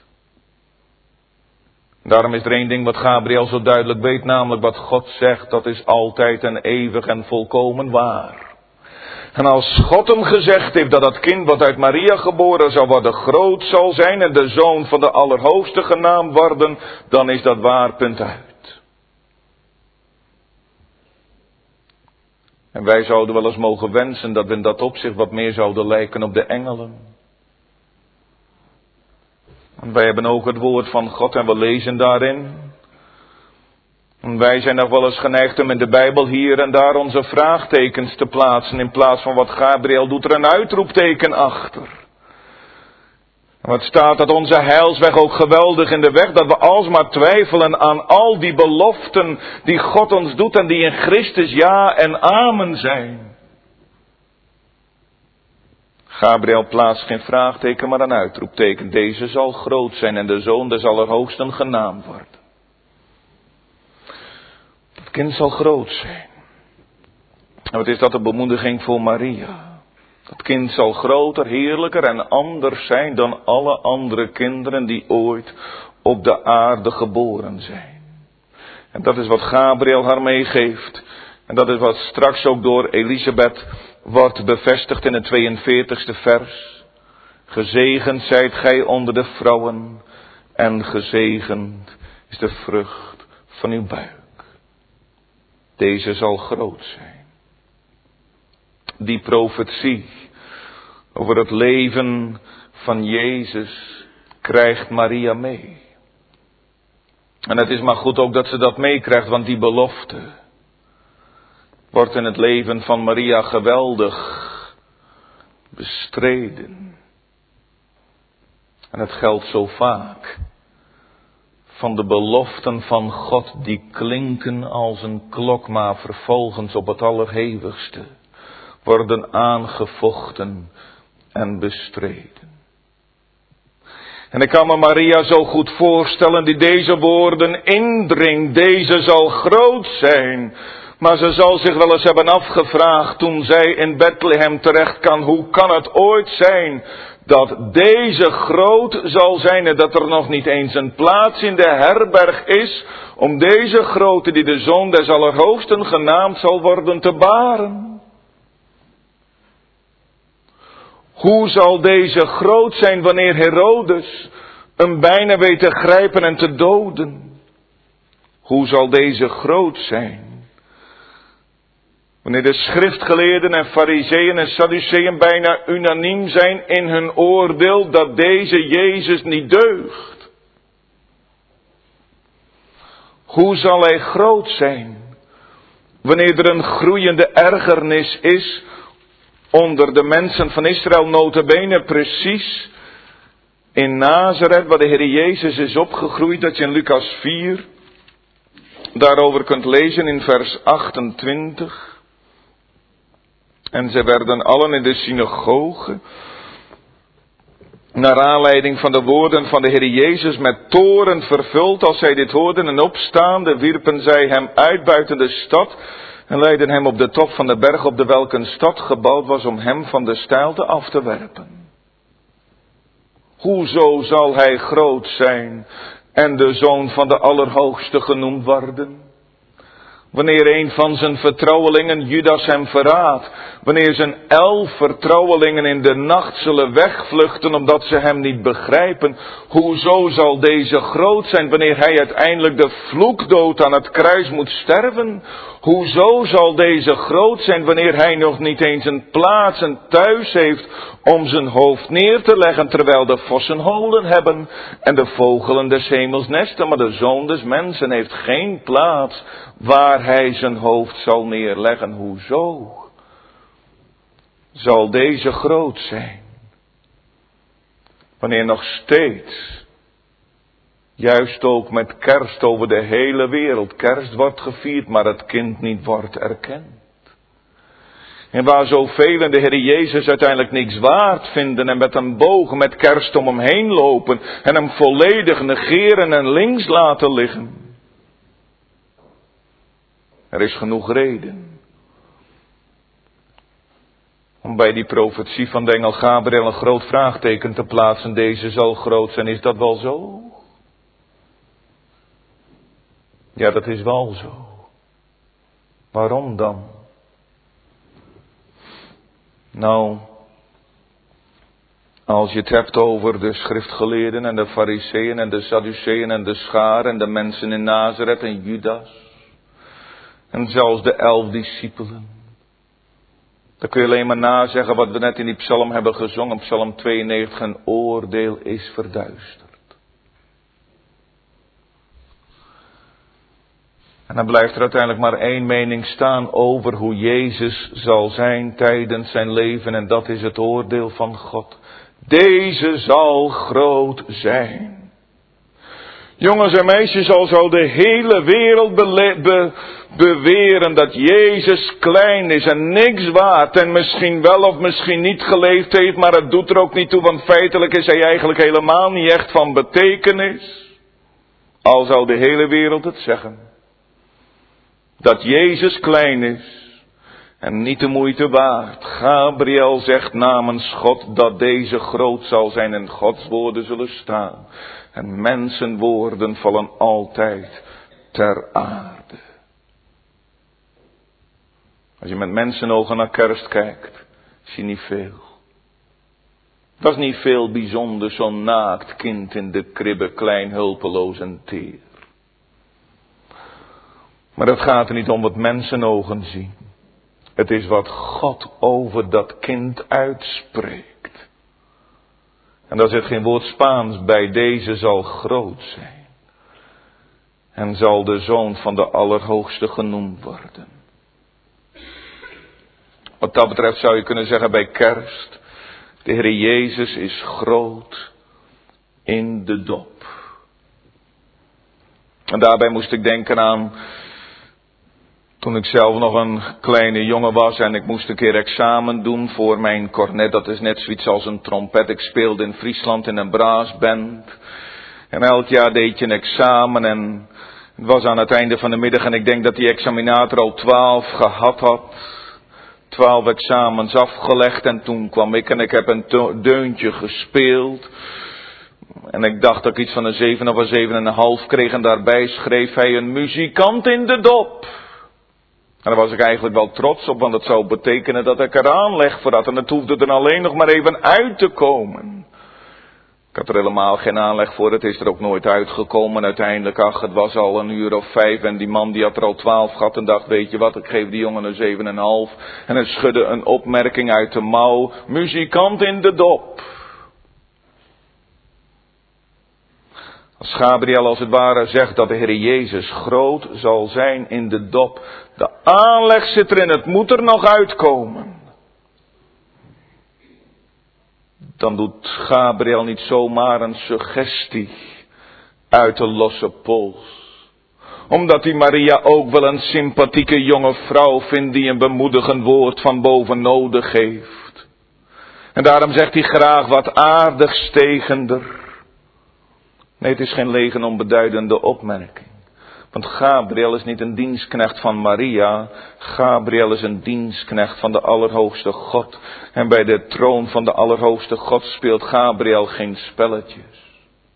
Daarom is er één ding wat Gabriel zo duidelijk weet, namelijk wat God zegt, dat is altijd en eeuwig en volkomen waar. En als God hem gezegd heeft dat dat kind wat uit Maria geboren zou worden groot zal zijn en de zoon van de Allerhoogste genaamd worden, dan is dat waar, punt uit. En wij zouden wel eens mogen wensen dat we in dat opzicht wat meer zouden lijken op de engelen. Want wij hebben ook het woord van God en we lezen daarin. En wij zijn nog wel eens geneigd om in de Bijbel hier en daar onze vraagtekens te plaatsen. In plaats van wat Gabriel doet, er een uitroepteken achter. En wat staat dat onze heilsweg ook geweldig in de weg, dat we alsmaar twijfelen aan al die beloften die God ons doet en die in Christus ja en amen zijn. Gabriel plaatst geen vraagteken, maar een uitroepteken. Deze zal groot zijn en de zoon des Allerhoogsten genaamd worden. Het kind zal groot zijn. En wat is dat een bemoediging voor Maria? Het kind zal groter, heerlijker en anders zijn dan alle andere kinderen die ooit op de aarde geboren zijn. En dat is wat Gabriel haar meegeeft. En dat is wat straks ook door Elisabeth wordt bevestigd in het tweeënveertigste vers. Gezegend zijt gij onder de vrouwen en gezegend is de vrucht van uw buik. Deze zal groot zijn. Die profetie over het leven van Jezus krijgt Maria mee. En het is maar goed ook dat ze dat meekrijgt, want die belofte wordt in het leven van Maria geweldig bestreden. En het geldt zo vaak van de beloften van God die klinken als een klok, maar vervolgens op het allerhevigste worden aangevochten en bestreden. En ik kan me Maria zo goed voorstellen die deze woorden indringt. Deze zal groot zijn. Maar ze zal zich wel eens hebben afgevraagd toen zij in Bethlehem terecht kan. Hoe kan het ooit zijn dat deze groot zal zijn en dat er nog niet eens een plaats in de herberg is om deze grote die de Zoon des Allerhoogsten genaamd zal worden te baren? Hoe zal deze groot zijn wanneer Herodes hem bijna weet te grijpen en te doden? Hoe zal deze groot zijn wanneer de schriftgeleerden en fariseeën en sadduceeën bijna unaniem zijn in hun oordeel dat deze Jezus niet deugt? Hoe zal hij groot zijn wanneer er een groeiende ergernis is onder de mensen van Israël, nota bene precies in Nazareth, waar de Heer Jezus is opgegroeid, dat je in Lucas vier daarover kunt lezen in vers achtentwintig. En ze werden allen in de synagoge, naar aanleiding van de woorden van de Heer Jezus, met toorn vervuld. Als zij dit hoorden en opstaande, wierpen zij hem uit buiten de stad en leidden hem op de top van de berg, op de welke een stad gebouwd was om hem van de steilte af te werpen. Hoezo zal hij groot zijn en de Zoon van de Allerhoogste genoemd worden? Wanneer een van zijn vertrouwelingen, Judas, hem verraadt. Wanneer zijn elf vertrouwelingen in de nacht zullen wegvluchten omdat ze hem niet begrijpen. Hoezo zal deze groot zijn wanneer hij uiteindelijk de vloekdood aan het kruis moet sterven? Hoezo zal deze groot zijn wanneer hij nog niet eens een plaats, een thuis heeft om zijn hoofd neer te leggen, terwijl de vossen holen hebben en de vogelen des hemels nesten, maar de Zoon des Mensen heeft geen plaats waar hij zijn hoofd zal neerleggen? Hoezo zal deze groot zijn wanneer nog steeds, juist ook met kerst over de hele wereld, kerst wordt gevierd, maar het kind niet wordt erkend? En waar zoveel de Heer Jezus uiteindelijk niks waard vinden en met een boog met kerst om hem heen lopen en hem volledig negeren en links laten liggen. Er is genoeg reden om bij die profetie van de engel Gabriel een groot vraagteken te plaatsen. Deze zal groot zijn. Is dat wel zo? Ja, dat is wel zo. Waarom dan? Nou, als je het hebt over de schriftgeleerden en de fariseeën en de sadduceeën en de schaar en de mensen in Nazareth en Judas en zelfs de elf discipelen, dan kun je alleen maar nazeggen wat we net in die psalm hebben gezongen, psalm tweeënnegentig, een oordeel is verduisterd. En dan blijft er uiteindelijk maar één mening staan over hoe Jezus zal zijn tijdens zijn leven. En dat is het oordeel van God. Deze zal groot zijn. Jongens en meisjes, al zal de hele wereld be- be- beweren dat Jezus klein is en niks waard. En misschien wel of misschien niet geleefd heeft, maar het doet er ook niet toe. Want feitelijk is hij eigenlijk helemaal niet echt van betekenis. Al zou de hele wereld het zeggen. Dat Jezus klein is en niet de moeite waard. Gabriel zegt namens God dat deze groot zal zijn en Gods woorden zullen staan. En mensenwoorden vallen altijd ter aarde. Als je met mensenogen naar kerst kijkt, zie je niet veel. Dat is niet veel bijzonder, zo'n naakt kind in de kribbe, klein, hulpeloos en teer. Maar het gaat er niet om wat mensenogen zien. Het is wat God over dat kind uitspreekt. En daar zit geen woord Spaans bij. Deze zal groot zijn. En zal de Zoon van de Allerhoogste genoemd worden. Wat dat betreft zou je kunnen zeggen bij kerst: de Heer Jezus is groot in de dop. En daarbij moest ik denken aan Toen ik zelf nog een kleine jongen was en ik moest een keer examen doen voor mijn cornet. Dat is net zoiets als een trompet. Ik speelde in Friesland in een braasband. En elk jaar deed je een examen en het was aan het einde van de middag en ik denk dat die examinator al twaalf gehad had. Twaalf examens afgelegd en toen kwam ik en ik heb een to- deuntje gespeeld. En ik dacht dat ik iets van een zeven of een zeven en een half kreeg en daarbij schreef hij een muzikant in de dop. En daar was ik eigenlijk wel trots op, want dat zou betekenen dat ik er aanleg voor had. En het hoefde er alleen nog maar even uit te komen. Ik had er helemaal geen aanleg voor, het is er ook nooit uitgekomen. Uiteindelijk, ach, het was al een uur of vijf en die man die had er al twaalf gehad en dacht, weet je wat, ik geef die jongen een zeven en een half. En hij schudde een opmerking uit de mouw, muzikant in de dop. Als Gabriel als het ware zegt dat de Heer Jezus groot zal zijn in de dop. De aanleg zit erin, het moet er nog uitkomen. Dan doet Gabriel niet zomaar een suggestie uit de losse pols. Omdat hij Maria ook wel een sympathieke jonge vrouw vindt die een bemoedigend woord van boven nodig heeft. En daarom zegt hij graag wat aardigs tegen haar. Nee, het is geen lege en onbeduidende opmerking. Want Gabriel is niet een dienstknecht van Maria. Gabriel is een dienstknecht van de Allerhoogste God. En bij de troon van de Allerhoogste God speelt Gabriel geen spelletjes.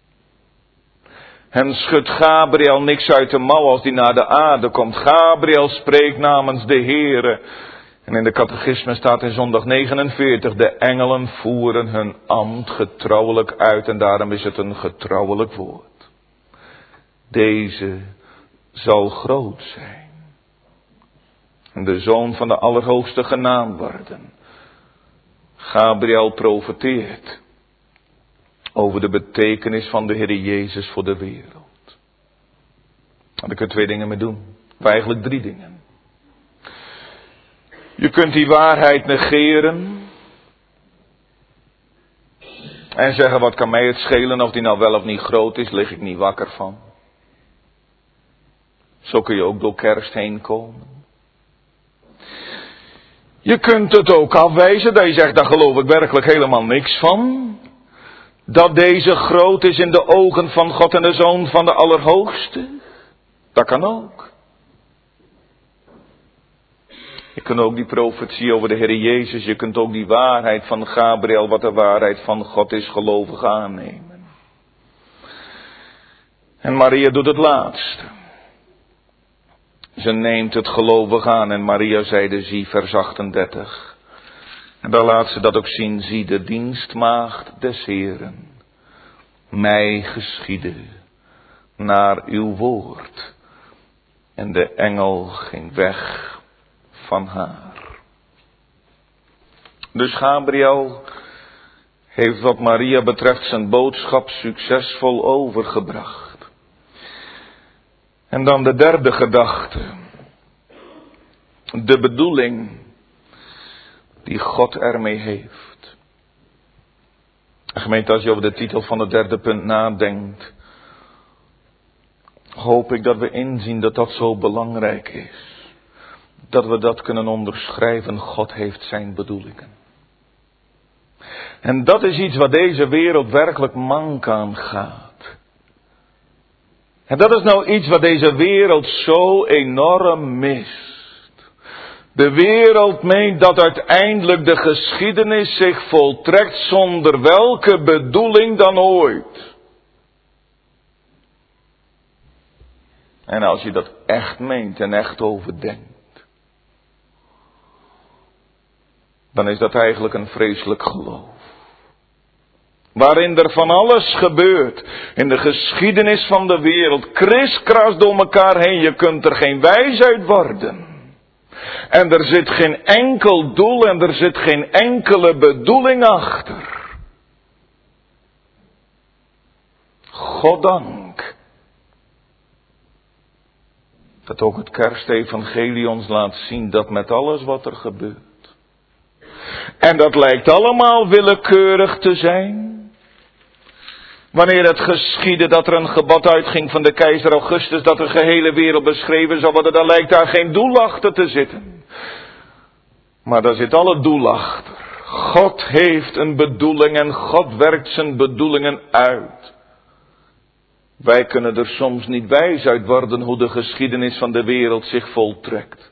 En schudt Gabriel niks uit de mouw als die naar de aarde komt. Gabriel spreekt namens de Heere. En in de catechisme staat in zondag negenenveertig, de engelen voeren hun ambt getrouwelijk uit en daarom is het een getrouwelijk woord. Deze zal groot zijn. En de zoon van de Allerhoogste genaamd worden. Gabriel profeteert over de betekenis van de Heer Jezus voor de wereld. En daar kun je twee dingen mee doen. Of eigenlijk drie dingen. Je kunt die waarheid negeren. En zeggen, wat kan mij het schelen of die nou wel of niet groot is, lig ik niet wakker van. Zo kun je ook door kerst heen komen. Je kunt het ook afwijzen, dat je zegt, daar geloof ik werkelijk helemaal niks van. Dat deze groot is in de ogen van God en de Zoon van de Allerhoogste. Dat kan ook. Je kunt ook die profetie over de Heer Jezus, je kunt ook die waarheid van Gabriel, wat de waarheid van God is, gelovig aannemen. En Maria doet het laatste. Ze neemt het gelovig aan en Maria zeide, zie vers achtendertig. En daar laat ze dat ook zien, zie de dienstmaagd des Heeren. Mij geschiedde naar uw woord. En de engel ging weg van haar. Dus Gabriel heeft wat Maria betreft zijn boodschap succesvol overgebracht. En dan de derde gedachte. De bedoeling die God ermee heeft. Gemeente, als je over de titel van het derde punt nadenkt, hoop ik dat we inzien dat dat zo belangrijk is. Dat we dat kunnen onderschrijven, God heeft zijn bedoelingen. En dat is iets wat deze wereld werkelijk mank aan gaat. En dat is nou iets wat deze wereld zo enorm mist. De wereld meent dat uiteindelijk de geschiedenis zich voltrekt zonder welke bedoeling dan ooit. En als je dat echt meent en echt overdenkt, dan is dat eigenlijk een vreselijk geloof. Waarin er van alles gebeurt. In de geschiedenis van de wereld. Kriskras door elkaar heen. Je kunt er geen wijs uit worden. En er zit geen enkel doel en er zit geen enkele bedoeling achter. Goddank. Dat ook het kerstevangelie ons laat zien dat met alles wat er gebeurt. En dat lijkt allemaal willekeurig te zijn. Wanneer het geschiedde dat er een gebod uitging van de keizer Augustus, dat de gehele wereld beschreven zou worden, dan lijkt daar geen doel achter te zitten. Maar daar zit al het doel achter. God heeft een bedoeling en God werkt zijn bedoelingen uit. Wij kunnen er soms niet wijs uit worden hoe de geschiedenis van de wereld zich voltrekt.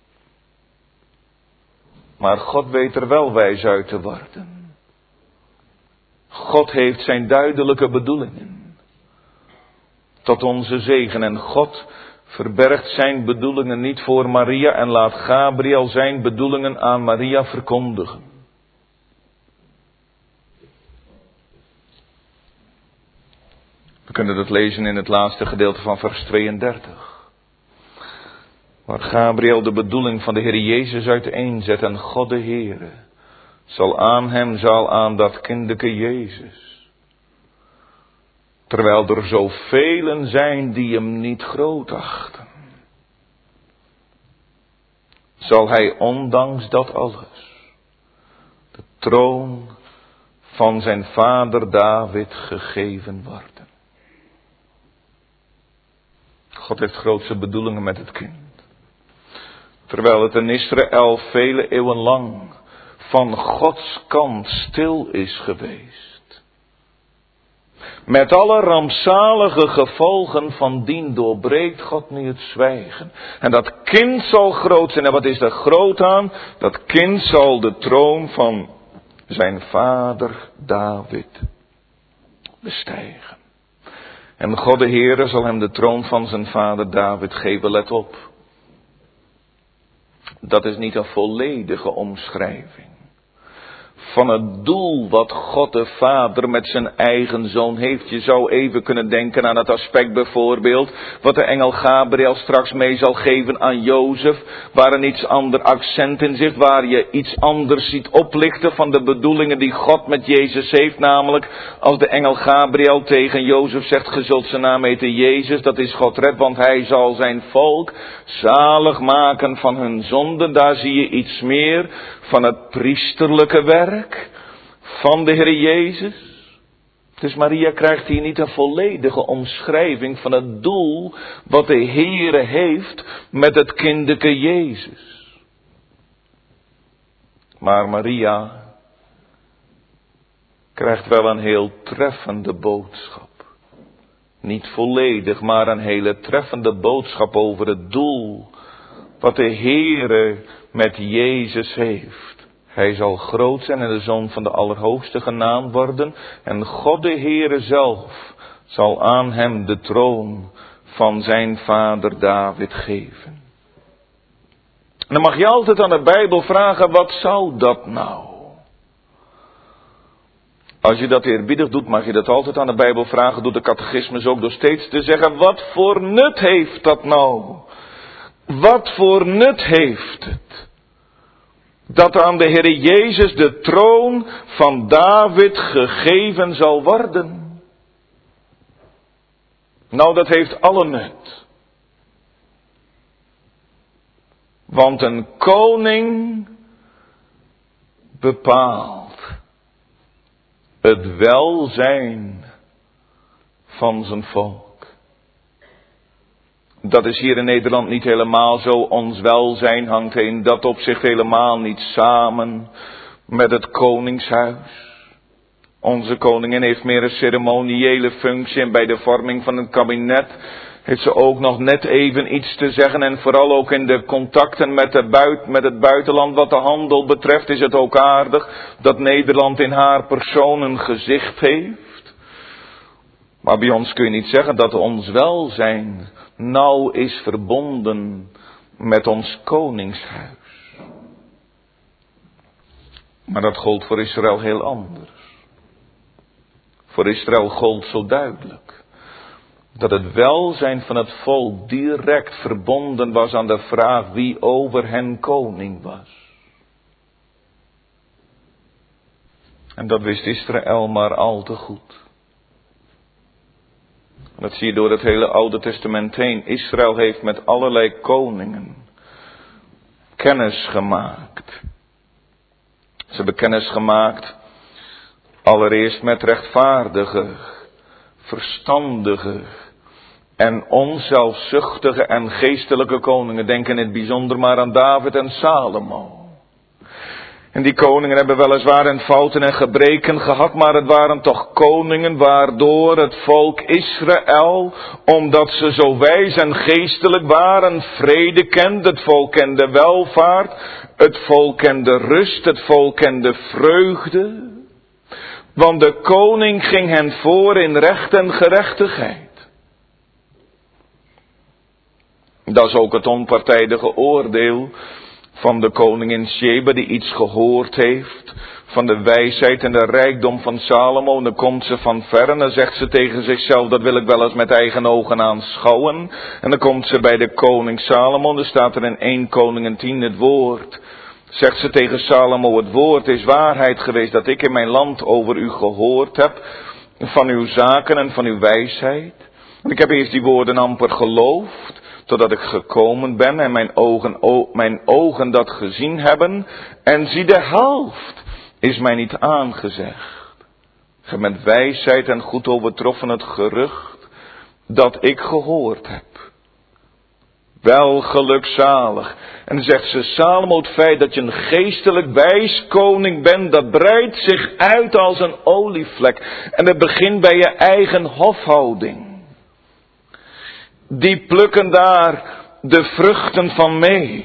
Maar God weet er wel wijs uit te worden. God heeft zijn duidelijke bedoelingen. Tot onze zegen. En God verbergt zijn bedoelingen niet voor Maria en laat Gabriel zijn bedoelingen aan Maria verkondigen. We kunnen dat lezen in het laatste gedeelte van vers tweeëndertig. Waar Gabriel de bedoeling van de Heer Jezus uiteenzet en God de Heere zal aan hem, zal aan dat kinderke Jezus. Terwijl er zoveel zijn die hem niet groot achten. Zal hij ondanks dat alles de troon van zijn vader David gegeven worden. God heeft grootse bedoelingen met het kind. Terwijl het in Israël vele eeuwen lang van Gods kant stil is geweest. Met alle rampzalige gevolgen van dien doorbreekt God nu het zwijgen. En dat kind zal groot zijn. En wat is er groot aan? Dat kind zal de troon van zijn vader David bestijgen. En God de Heere zal hem de troon van zijn vader David geven. Let op. Dat is niet een volledige omschrijving van het doel wat God de Vader met zijn eigen zoon heeft. Je zou even kunnen denken aan het aspect bijvoorbeeld wat de engel Gabriel straks mee zal geven aan Jozef, waar een iets ander accent in zit, waar je iets anders ziet oplichten van de bedoelingen die God met Jezus heeft. Namelijk als de engel Gabriel tegen Jozef zegt, ge zult zijn naam heten Jezus, dat is God red, want hij zal zijn volk zalig maken van hun zonden. Daar zie je iets meer van het priesterlijke werk van de Heer Jezus. Dus Maria krijgt hier niet een volledige omschrijving van het doel wat de Heere heeft met het kinderke Jezus. Maar Maria krijgt wel een heel treffende boodschap. Niet volledig, maar een hele treffende boodschap over het doel wat de Heere met Jezus heeft. Hij zal groot zijn en de Zoon van de Allerhoogste genaamd worden. En God de Heere zelf zal aan hem de troon van zijn vader David geven. En dan mag je altijd aan de Bijbel vragen, wat zou dat nou? Als je dat eerbiedig doet, mag je dat altijd aan de Bijbel vragen, doet de catechismus ook door steeds te zeggen, wat voor nut heeft dat nou? Wat voor nut heeft het? Dat aan de Heer Jezus de troon van David gegeven zal worden. Nou, dat heeft alle nut. Want een koning bepaalt het welzijn van zijn volk. Dat is hier in Nederland niet helemaal zo. Ons welzijn hangt in dat opzicht helemaal niet samen met het koningshuis. Onze koningin heeft meer een ceremoniële functie en bij de vorming van het kabinet heeft ze ook nog net even iets te zeggen. En vooral ook in de contacten met, de buit, met het buitenland wat de handel betreft is het ook aardig dat Nederland in haar persoon een gezicht heeft. Maar bij ons kun je niet zeggen dat ons welzijn nauw is verbonden met ons koningshuis. Maar dat gold voor Israël heel anders. Voor Israël gold zo duidelijk dat het welzijn van het volk direct verbonden was aan de vraag wie over hen koning was. En dat wist Israël maar al te goed. Dat zie je door het hele Oude Testament heen. Israël heeft met allerlei koningen kennis gemaakt. Ze hebben kennis gemaakt allereerst met rechtvaardige verstandige en onzelfzuchtige en geestelijke koningen. Denk in het bijzonder maar aan David en Salomo. En die koningen hebben weliswaar hun fouten en gebreken gehad, maar het waren toch koningen waardoor het volk Israël, omdat ze zo wijs en geestelijk waren, vrede kende. Het volk kende welvaart, het volk kende rust, het volk kende vreugde. Want de koning ging hen voor in recht en gerechtigheid. Dat is ook het onpartijdige oordeel van de koningin Sheba, die iets gehoord heeft van de wijsheid en de rijkdom van Salomo. En dan komt ze van ver en dan zegt ze tegen zichzelf, dat wil ik wel eens met eigen ogen aanschouwen. En dan komt ze bij de koning Salomo, en dan staat er in Eerste Koningen tien het woord. Zegt ze tegen Salomo, het woord is waarheid geweest dat ik in mijn land over u gehoord heb, van uw zaken en van uw wijsheid. En ik heb eerst die woorden amper geloofd, totdat ik gekomen ben en mijn ogen, o, mijn ogen dat gezien hebben. En zie, de helft is mij niet aangezegd. Ge met wijsheid en goed overtroffen het gerucht dat ik gehoord heb. Wel gelukzalig. En dan zegt ze, Salomo, het feit dat je een geestelijk wijs koning bent, dat breidt zich uit als een olievlek. En het begint bij je eigen hofhouding. Die plukken daar de vruchten van mee.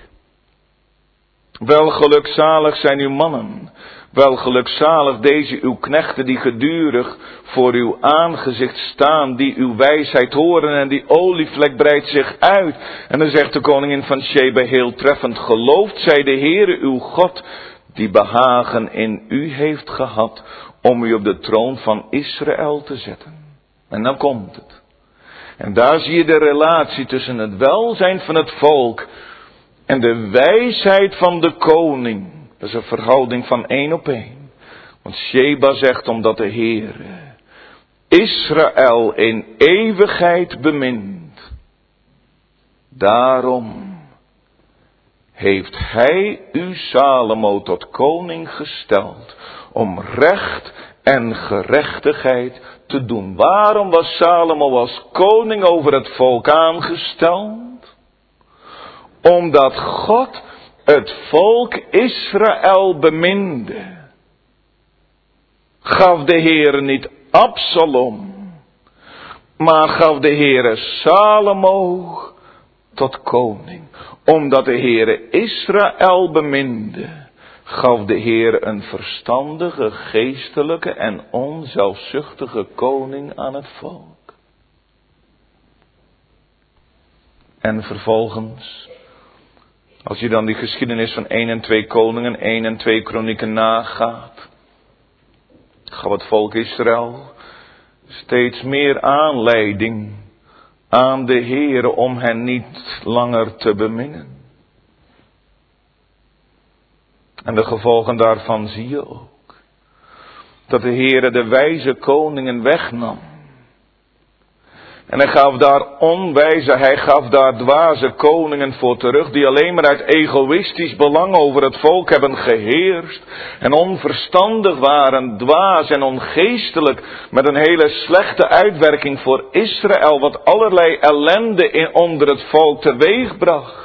Wel gelukzalig zijn uw mannen. Wel gelukzalig deze uw knechten die gedurig voor uw aangezicht staan, die uw wijsheid horen, en die olievlek breidt zich uit. En dan zegt de koningin van Sheba heel treffend, gelooft zij de Heere uw God, die behagen in u heeft gehad om u op de troon van Israël te zetten. En dan komt het. En daar zie je de relatie tussen het welzijn van het volk en de wijsheid van de koning. Dat is een verhouding van één op één. Want Sheba zegt, omdat de Heere Israël in eeuwigheid bemint, daarom heeft hij u Salomo tot koning gesteld om recht en gerechtigheid te doen. Waarom was Salomo als koning over het volk aangesteld? Omdat God het volk Israël beminde. Gaf de Heere niet Absalom, maar gaf de Heere Salomo tot koning. Omdat de Heere Israël beminde, gaf de Heere een verstandige, geestelijke en onzelfzuchtige koning aan het volk. En vervolgens, als je dan die geschiedenis van één en twee koningen, één en twee kronieken nagaat, gaf het volk Israël steeds meer aanleiding aan de Heere om hen niet langer te beminnen. En de gevolgen daarvan zie je ook. Dat de Heere de wijze koningen wegnam. En hij gaf daar onwijze, hij gaf daar dwaze koningen voor terug, die alleen maar uit egoïstisch belang over het volk hebben geheerst. En onverstandig waren, dwaas en ongeestelijk, met een hele slechte uitwerking voor Israël, wat allerlei ellende in, onder het volk teweegbracht.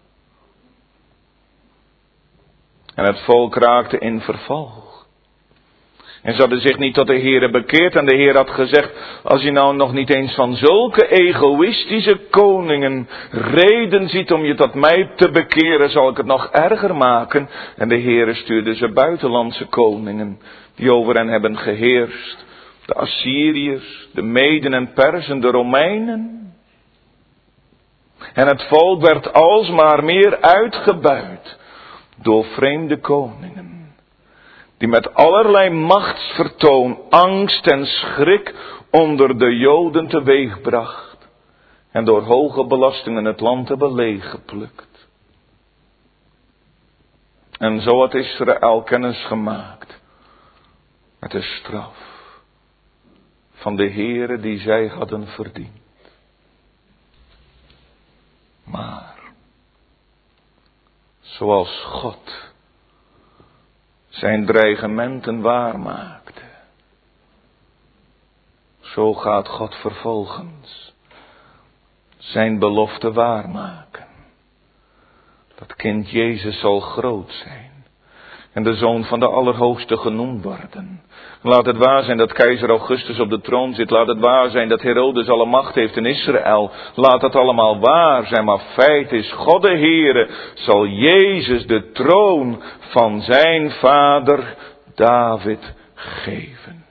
En het volk raakte in verval. En ze hadden zich niet tot de Heere bekeerd. En de Heer had gezegd, als je nou nog niet eens van zulke egoïstische koningen reden ziet om je tot mij te bekeren, zal ik het nog erger maken. En de Heere stuurde ze buitenlandse koningen, die over hen hebben geheerst. De Assyriërs, de Meden en Persen, de Romeinen. En het volk werd alsmaar meer uitgebuit door vreemde koningen, die met allerlei machtsvertoon angst en schrik onder de Joden teweegbracht en door hoge belastingen het land hebben leeggeplukt. En zo had Israël kennis gemaakt met de straf van de Heere die zij hadden verdiend. Maar zoals God zijn dreigementen waarmaakte, Zo gaat God vervolgens zijn belofte waarmaken. Dat kind Jezus zal groot zijn. En de zoon van de Allerhoogste genoemd worden. Laat het waar zijn dat keizer Augustus op de troon zit. Laat het waar zijn dat Herodes alle macht heeft in Israël. Laat het allemaal waar zijn. Maar feit is, God de Heere zal Jezus de troon van zijn vader David geven.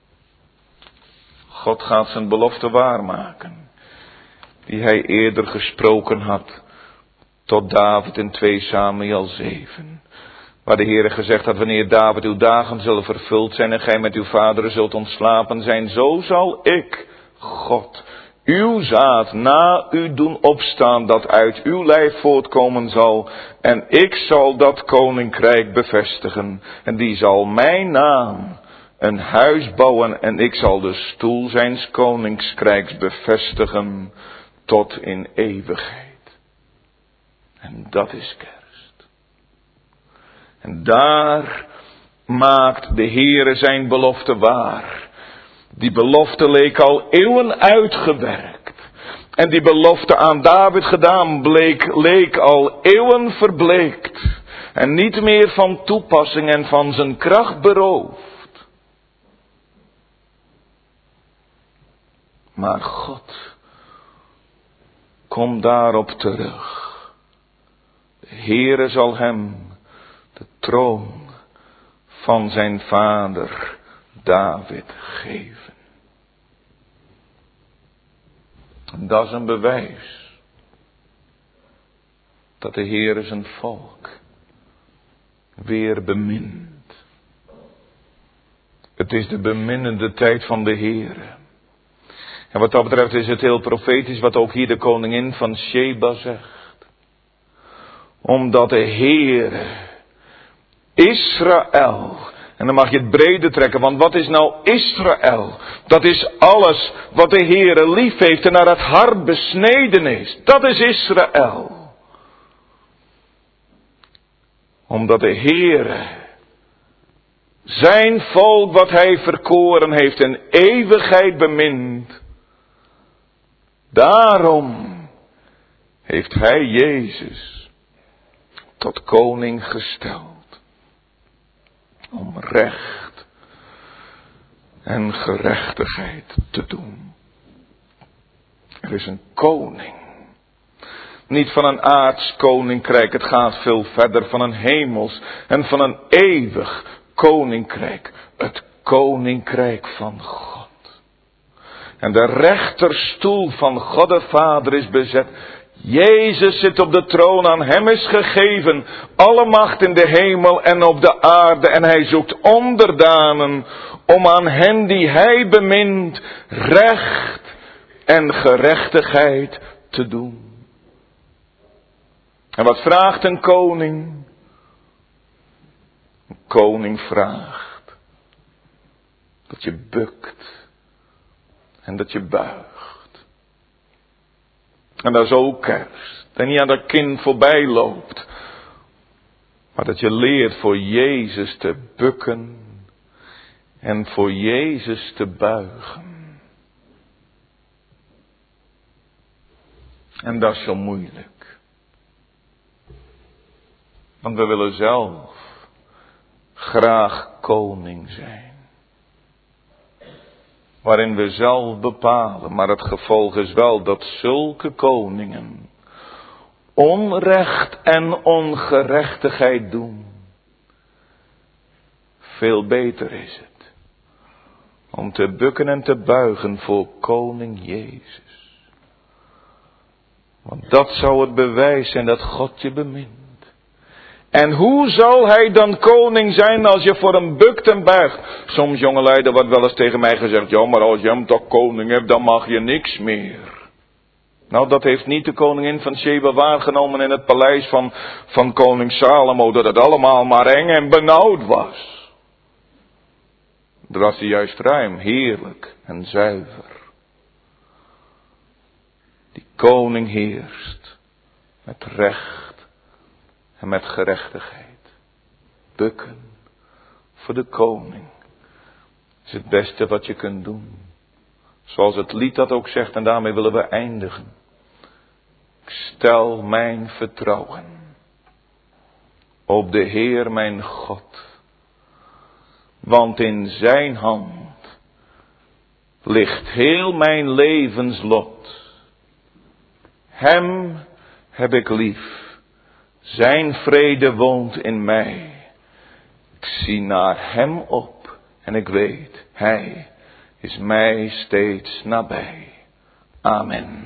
God gaat zijn belofte waarmaken. Die hij eerder gesproken had tot David in twee Samuel zeven. Waar de Heere gezegd had, wanneer David uw dagen zullen vervuld zijn en gij met uw vaderen zult ontslapen zijn, zo zal ik, God, uw zaad na u doen opstaan dat uit uw lijf voortkomen zal. En ik zal dat koninkrijk bevestigen. En die zal mijn naam een huis bouwen en ik zal de stoel zijns koninkrijks bevestigen tot in eeuwigheid. En dat is kerst. En daar maakt de Heere zijn belofte waar. Die belofte leek al eeuwen uitgewerkt. En die belofte aan David gedaan bleek, leek al eeuwen verbleekt. En niet meer van toepassing en van zijn kracht beroofd. Maar God komt daarop terug. De Heere zal hem de troon van zijn vader David geven. En dat is een bewijs dat de Heere zijn volk weer bemint. Het is de beminnende tijd van de Heere. En wat dat betreft is het heel profetisch wat ook hier de koningin van Sheba zegt. Omdat de Heere Israël, en dan mag je het breder trekken, want wat is nou Israël? Dat is alles wat de Heere lief heeft en naar het hart besneden is. Dat is Israël. Omdat de Heere zijn volk wat hij verkoren heeft in eeuwigheid bemint. Daarom heeft hij Jezus tot koning gesteld. Om recht en gerechtigheid te doen. Er is een koning. Niet van een aards koninkrijk, het gaat veel verder van een hemels en van een eeuwig koninkrijk. Het koninkrijk van God. En de rechterstoel van God de Vader is bezet. Jezus zit op de troon, aan hem is gegeven alle macht in de hemel en op de aarde. En hij zoekt onderdanen om aan hen die hij bemint recht en gerechtigheid te doen. En wat vraagt een koning? Een koning vraagt dat je bukt en dat je buigt. En dat is ook kerst. Dat je niet aan dat kind voorbij loopt. Maar dat je leert voor Jezus te bukken. En voor Jezus te buigen. En dat is zo moeilijk. Want we willen zelf graag koning zijn. Waarin we zelf bepalen. Maar het gevolg is wel dat zulke koningen onrecht en ongerechtigheid doen. Veel beter is het om te bukken en te buigen voor koning Jezus. Want dat zou het bewijs zijn dat God je bemint. En hoe zal hij dan koning zijn als je voor hem bukt en buigt? Soms jongelui, er wordt wel eens tegen mij gezegd, ja, maar als je hem toch koning hebt, dan mag je niks meer. Nou, dat heeft niet de koningin van Sheba waargenomen in het paleis van, van koning Salomo, dat het allemaal maar eng en benauwd was. Dat was hij juist ruim, heerlijk en zuiver. Die koning heerst met recht. En met gerechtigheid. Bukken voor de koning is het beste wat je kunt doen. Zoals het lied dat ook zegt, en daarmee willen we eindigen. Ik stel mijn vertrouwen op de Heer mijn God. Want in zijn hand ligt heel mijn levenslot. Hem heb ik lief. Zijn vrede woont in mij. Ik zie naar hem op en ik weet, hij is mij steeds nabij. Amen.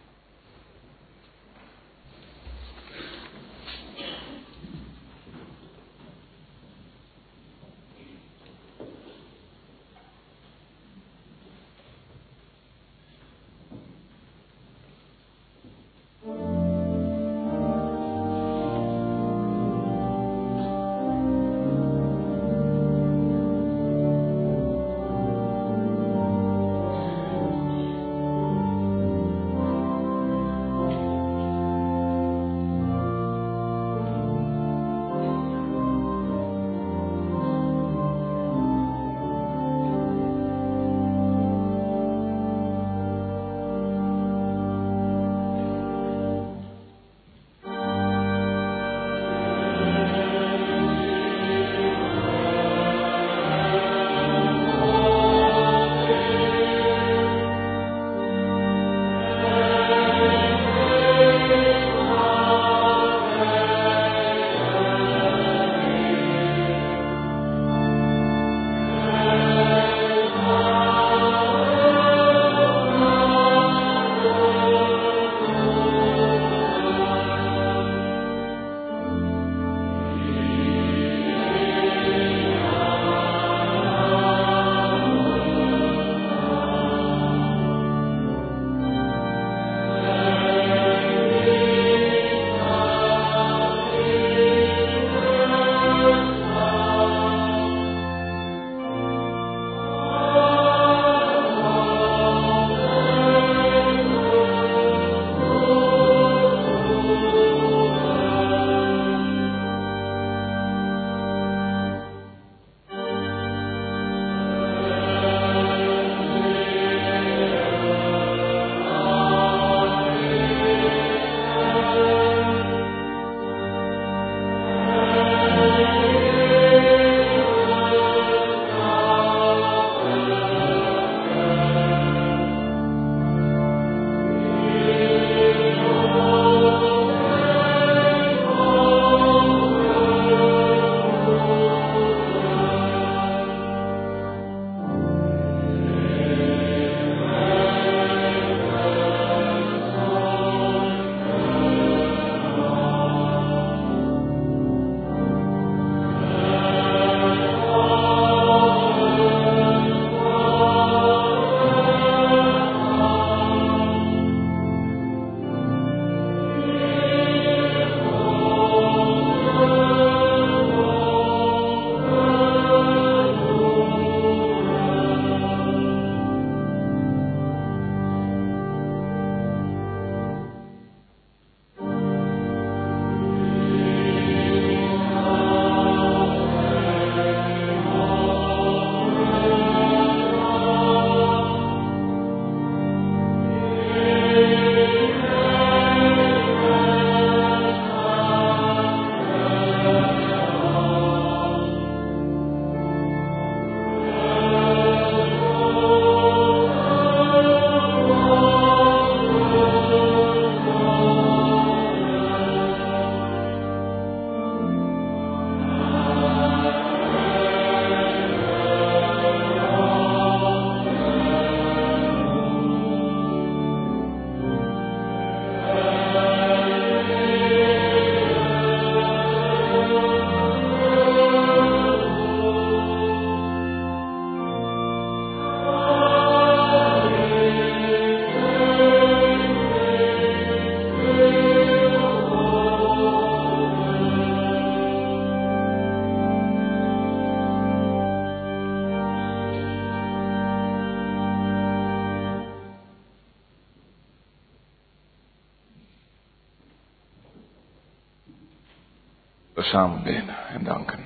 We samen bidden en danken.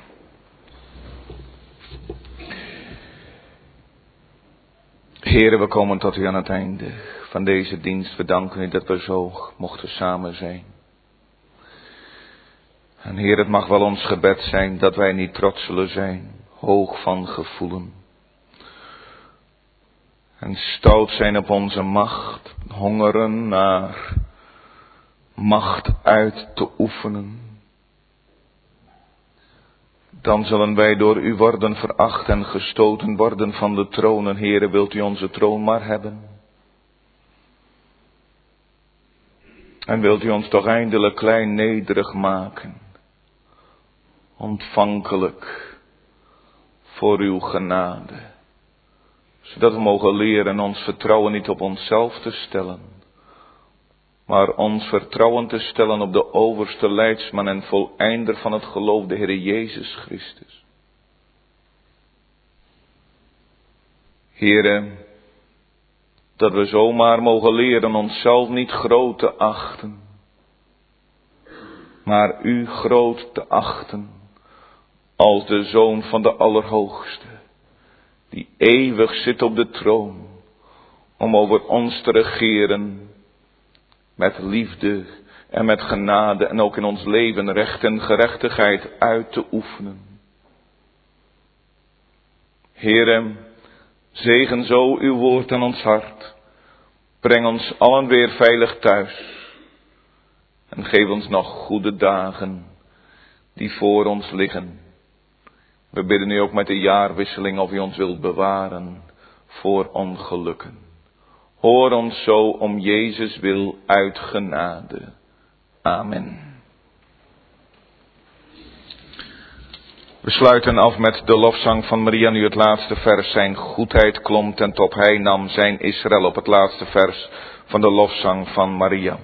Heere, we komen tot u aan het einde van deze dienst. We danken u dat we zo mochten samen zijn. En Heer, het mag wel ons gebed zijn dat wij niet trots zullen zijn, hoog van gevoelen. En stout zijn op onze macht, hongeren naar macht uit te oefenen. Dan zullen wij door u worden veracht en gestoten worden van de troon. En Heere, wilt u onze troon maar hebben? En wilt u ons toch eindelijk klein nederig maken? Ontvankelijk voor uw genade. Zodat we mogen leren ons vertrouwen niet op onszelf te stellen, maar ons vertrouwen te stellen op de overste leidsman en voleinder van het geloof, de Heer Jezus Christus. Heere, dat we zomaar mogen leren onszelf niet groot te achten, maar u groot te achten als de Zoon van de Allerhoogste, die eeuwig zit op de troon, om over ons te regeren, met liefde en met genade en ook in ons leven recht en gerechtigheid uit te oefenen. Heere, zegen zo uw woord aan ons hart. Breng ons allen weer veilig thuis. En geef ons nog goede dagen die voor ons liggen. We bidden u ook met de jaarwisseling of u ons wilt bewaren voor ongelukken. Hoor ons zo om Jezus wil uit genade. Amen. We sluiten af met de lofzang van Maria, nu het laatste vers. Zijn goedheid klom ten top, hij nam zijn Israël op, het laatste vers van de lofzang van Maria.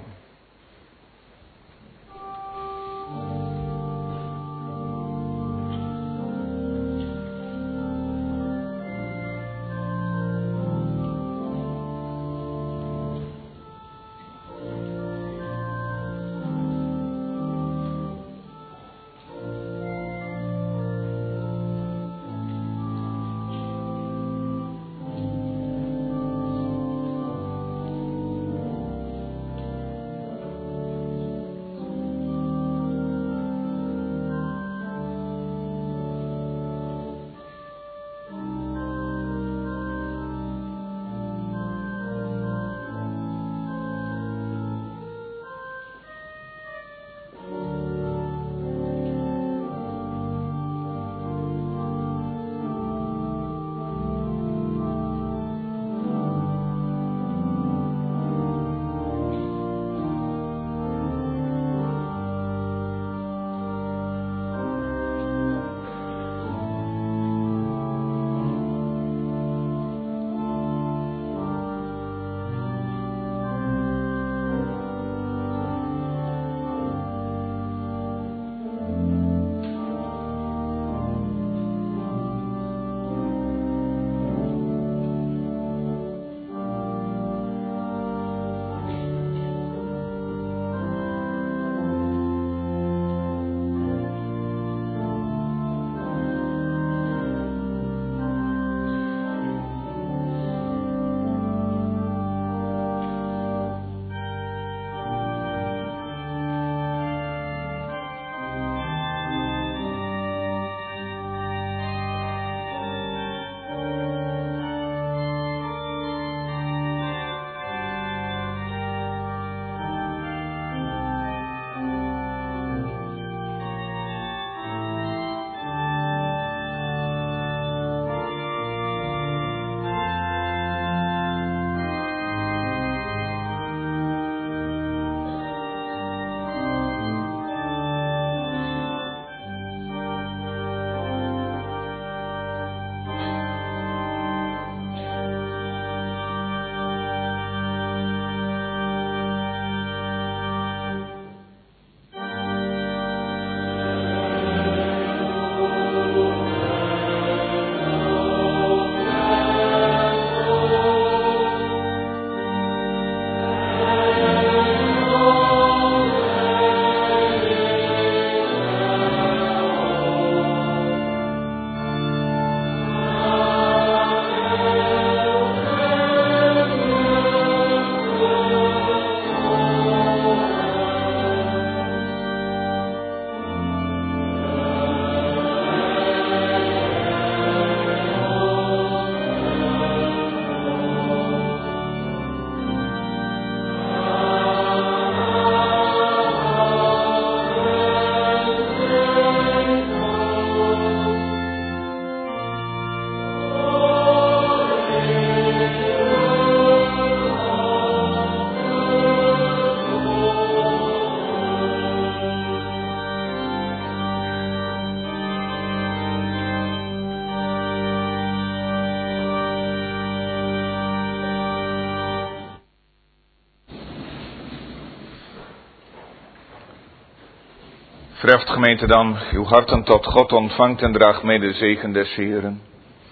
Verheft gemeente dan uw harten tot God, ontvangt en draagt mee de zegen des Heeren.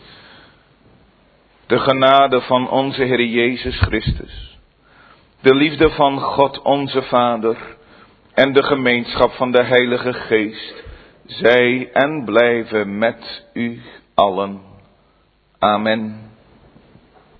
De genade van onze Heer Jezus Christus, de liefde van God onze Vader en de gemeenschap van de Heilige Geest, zij en blijven met u allen. Amen.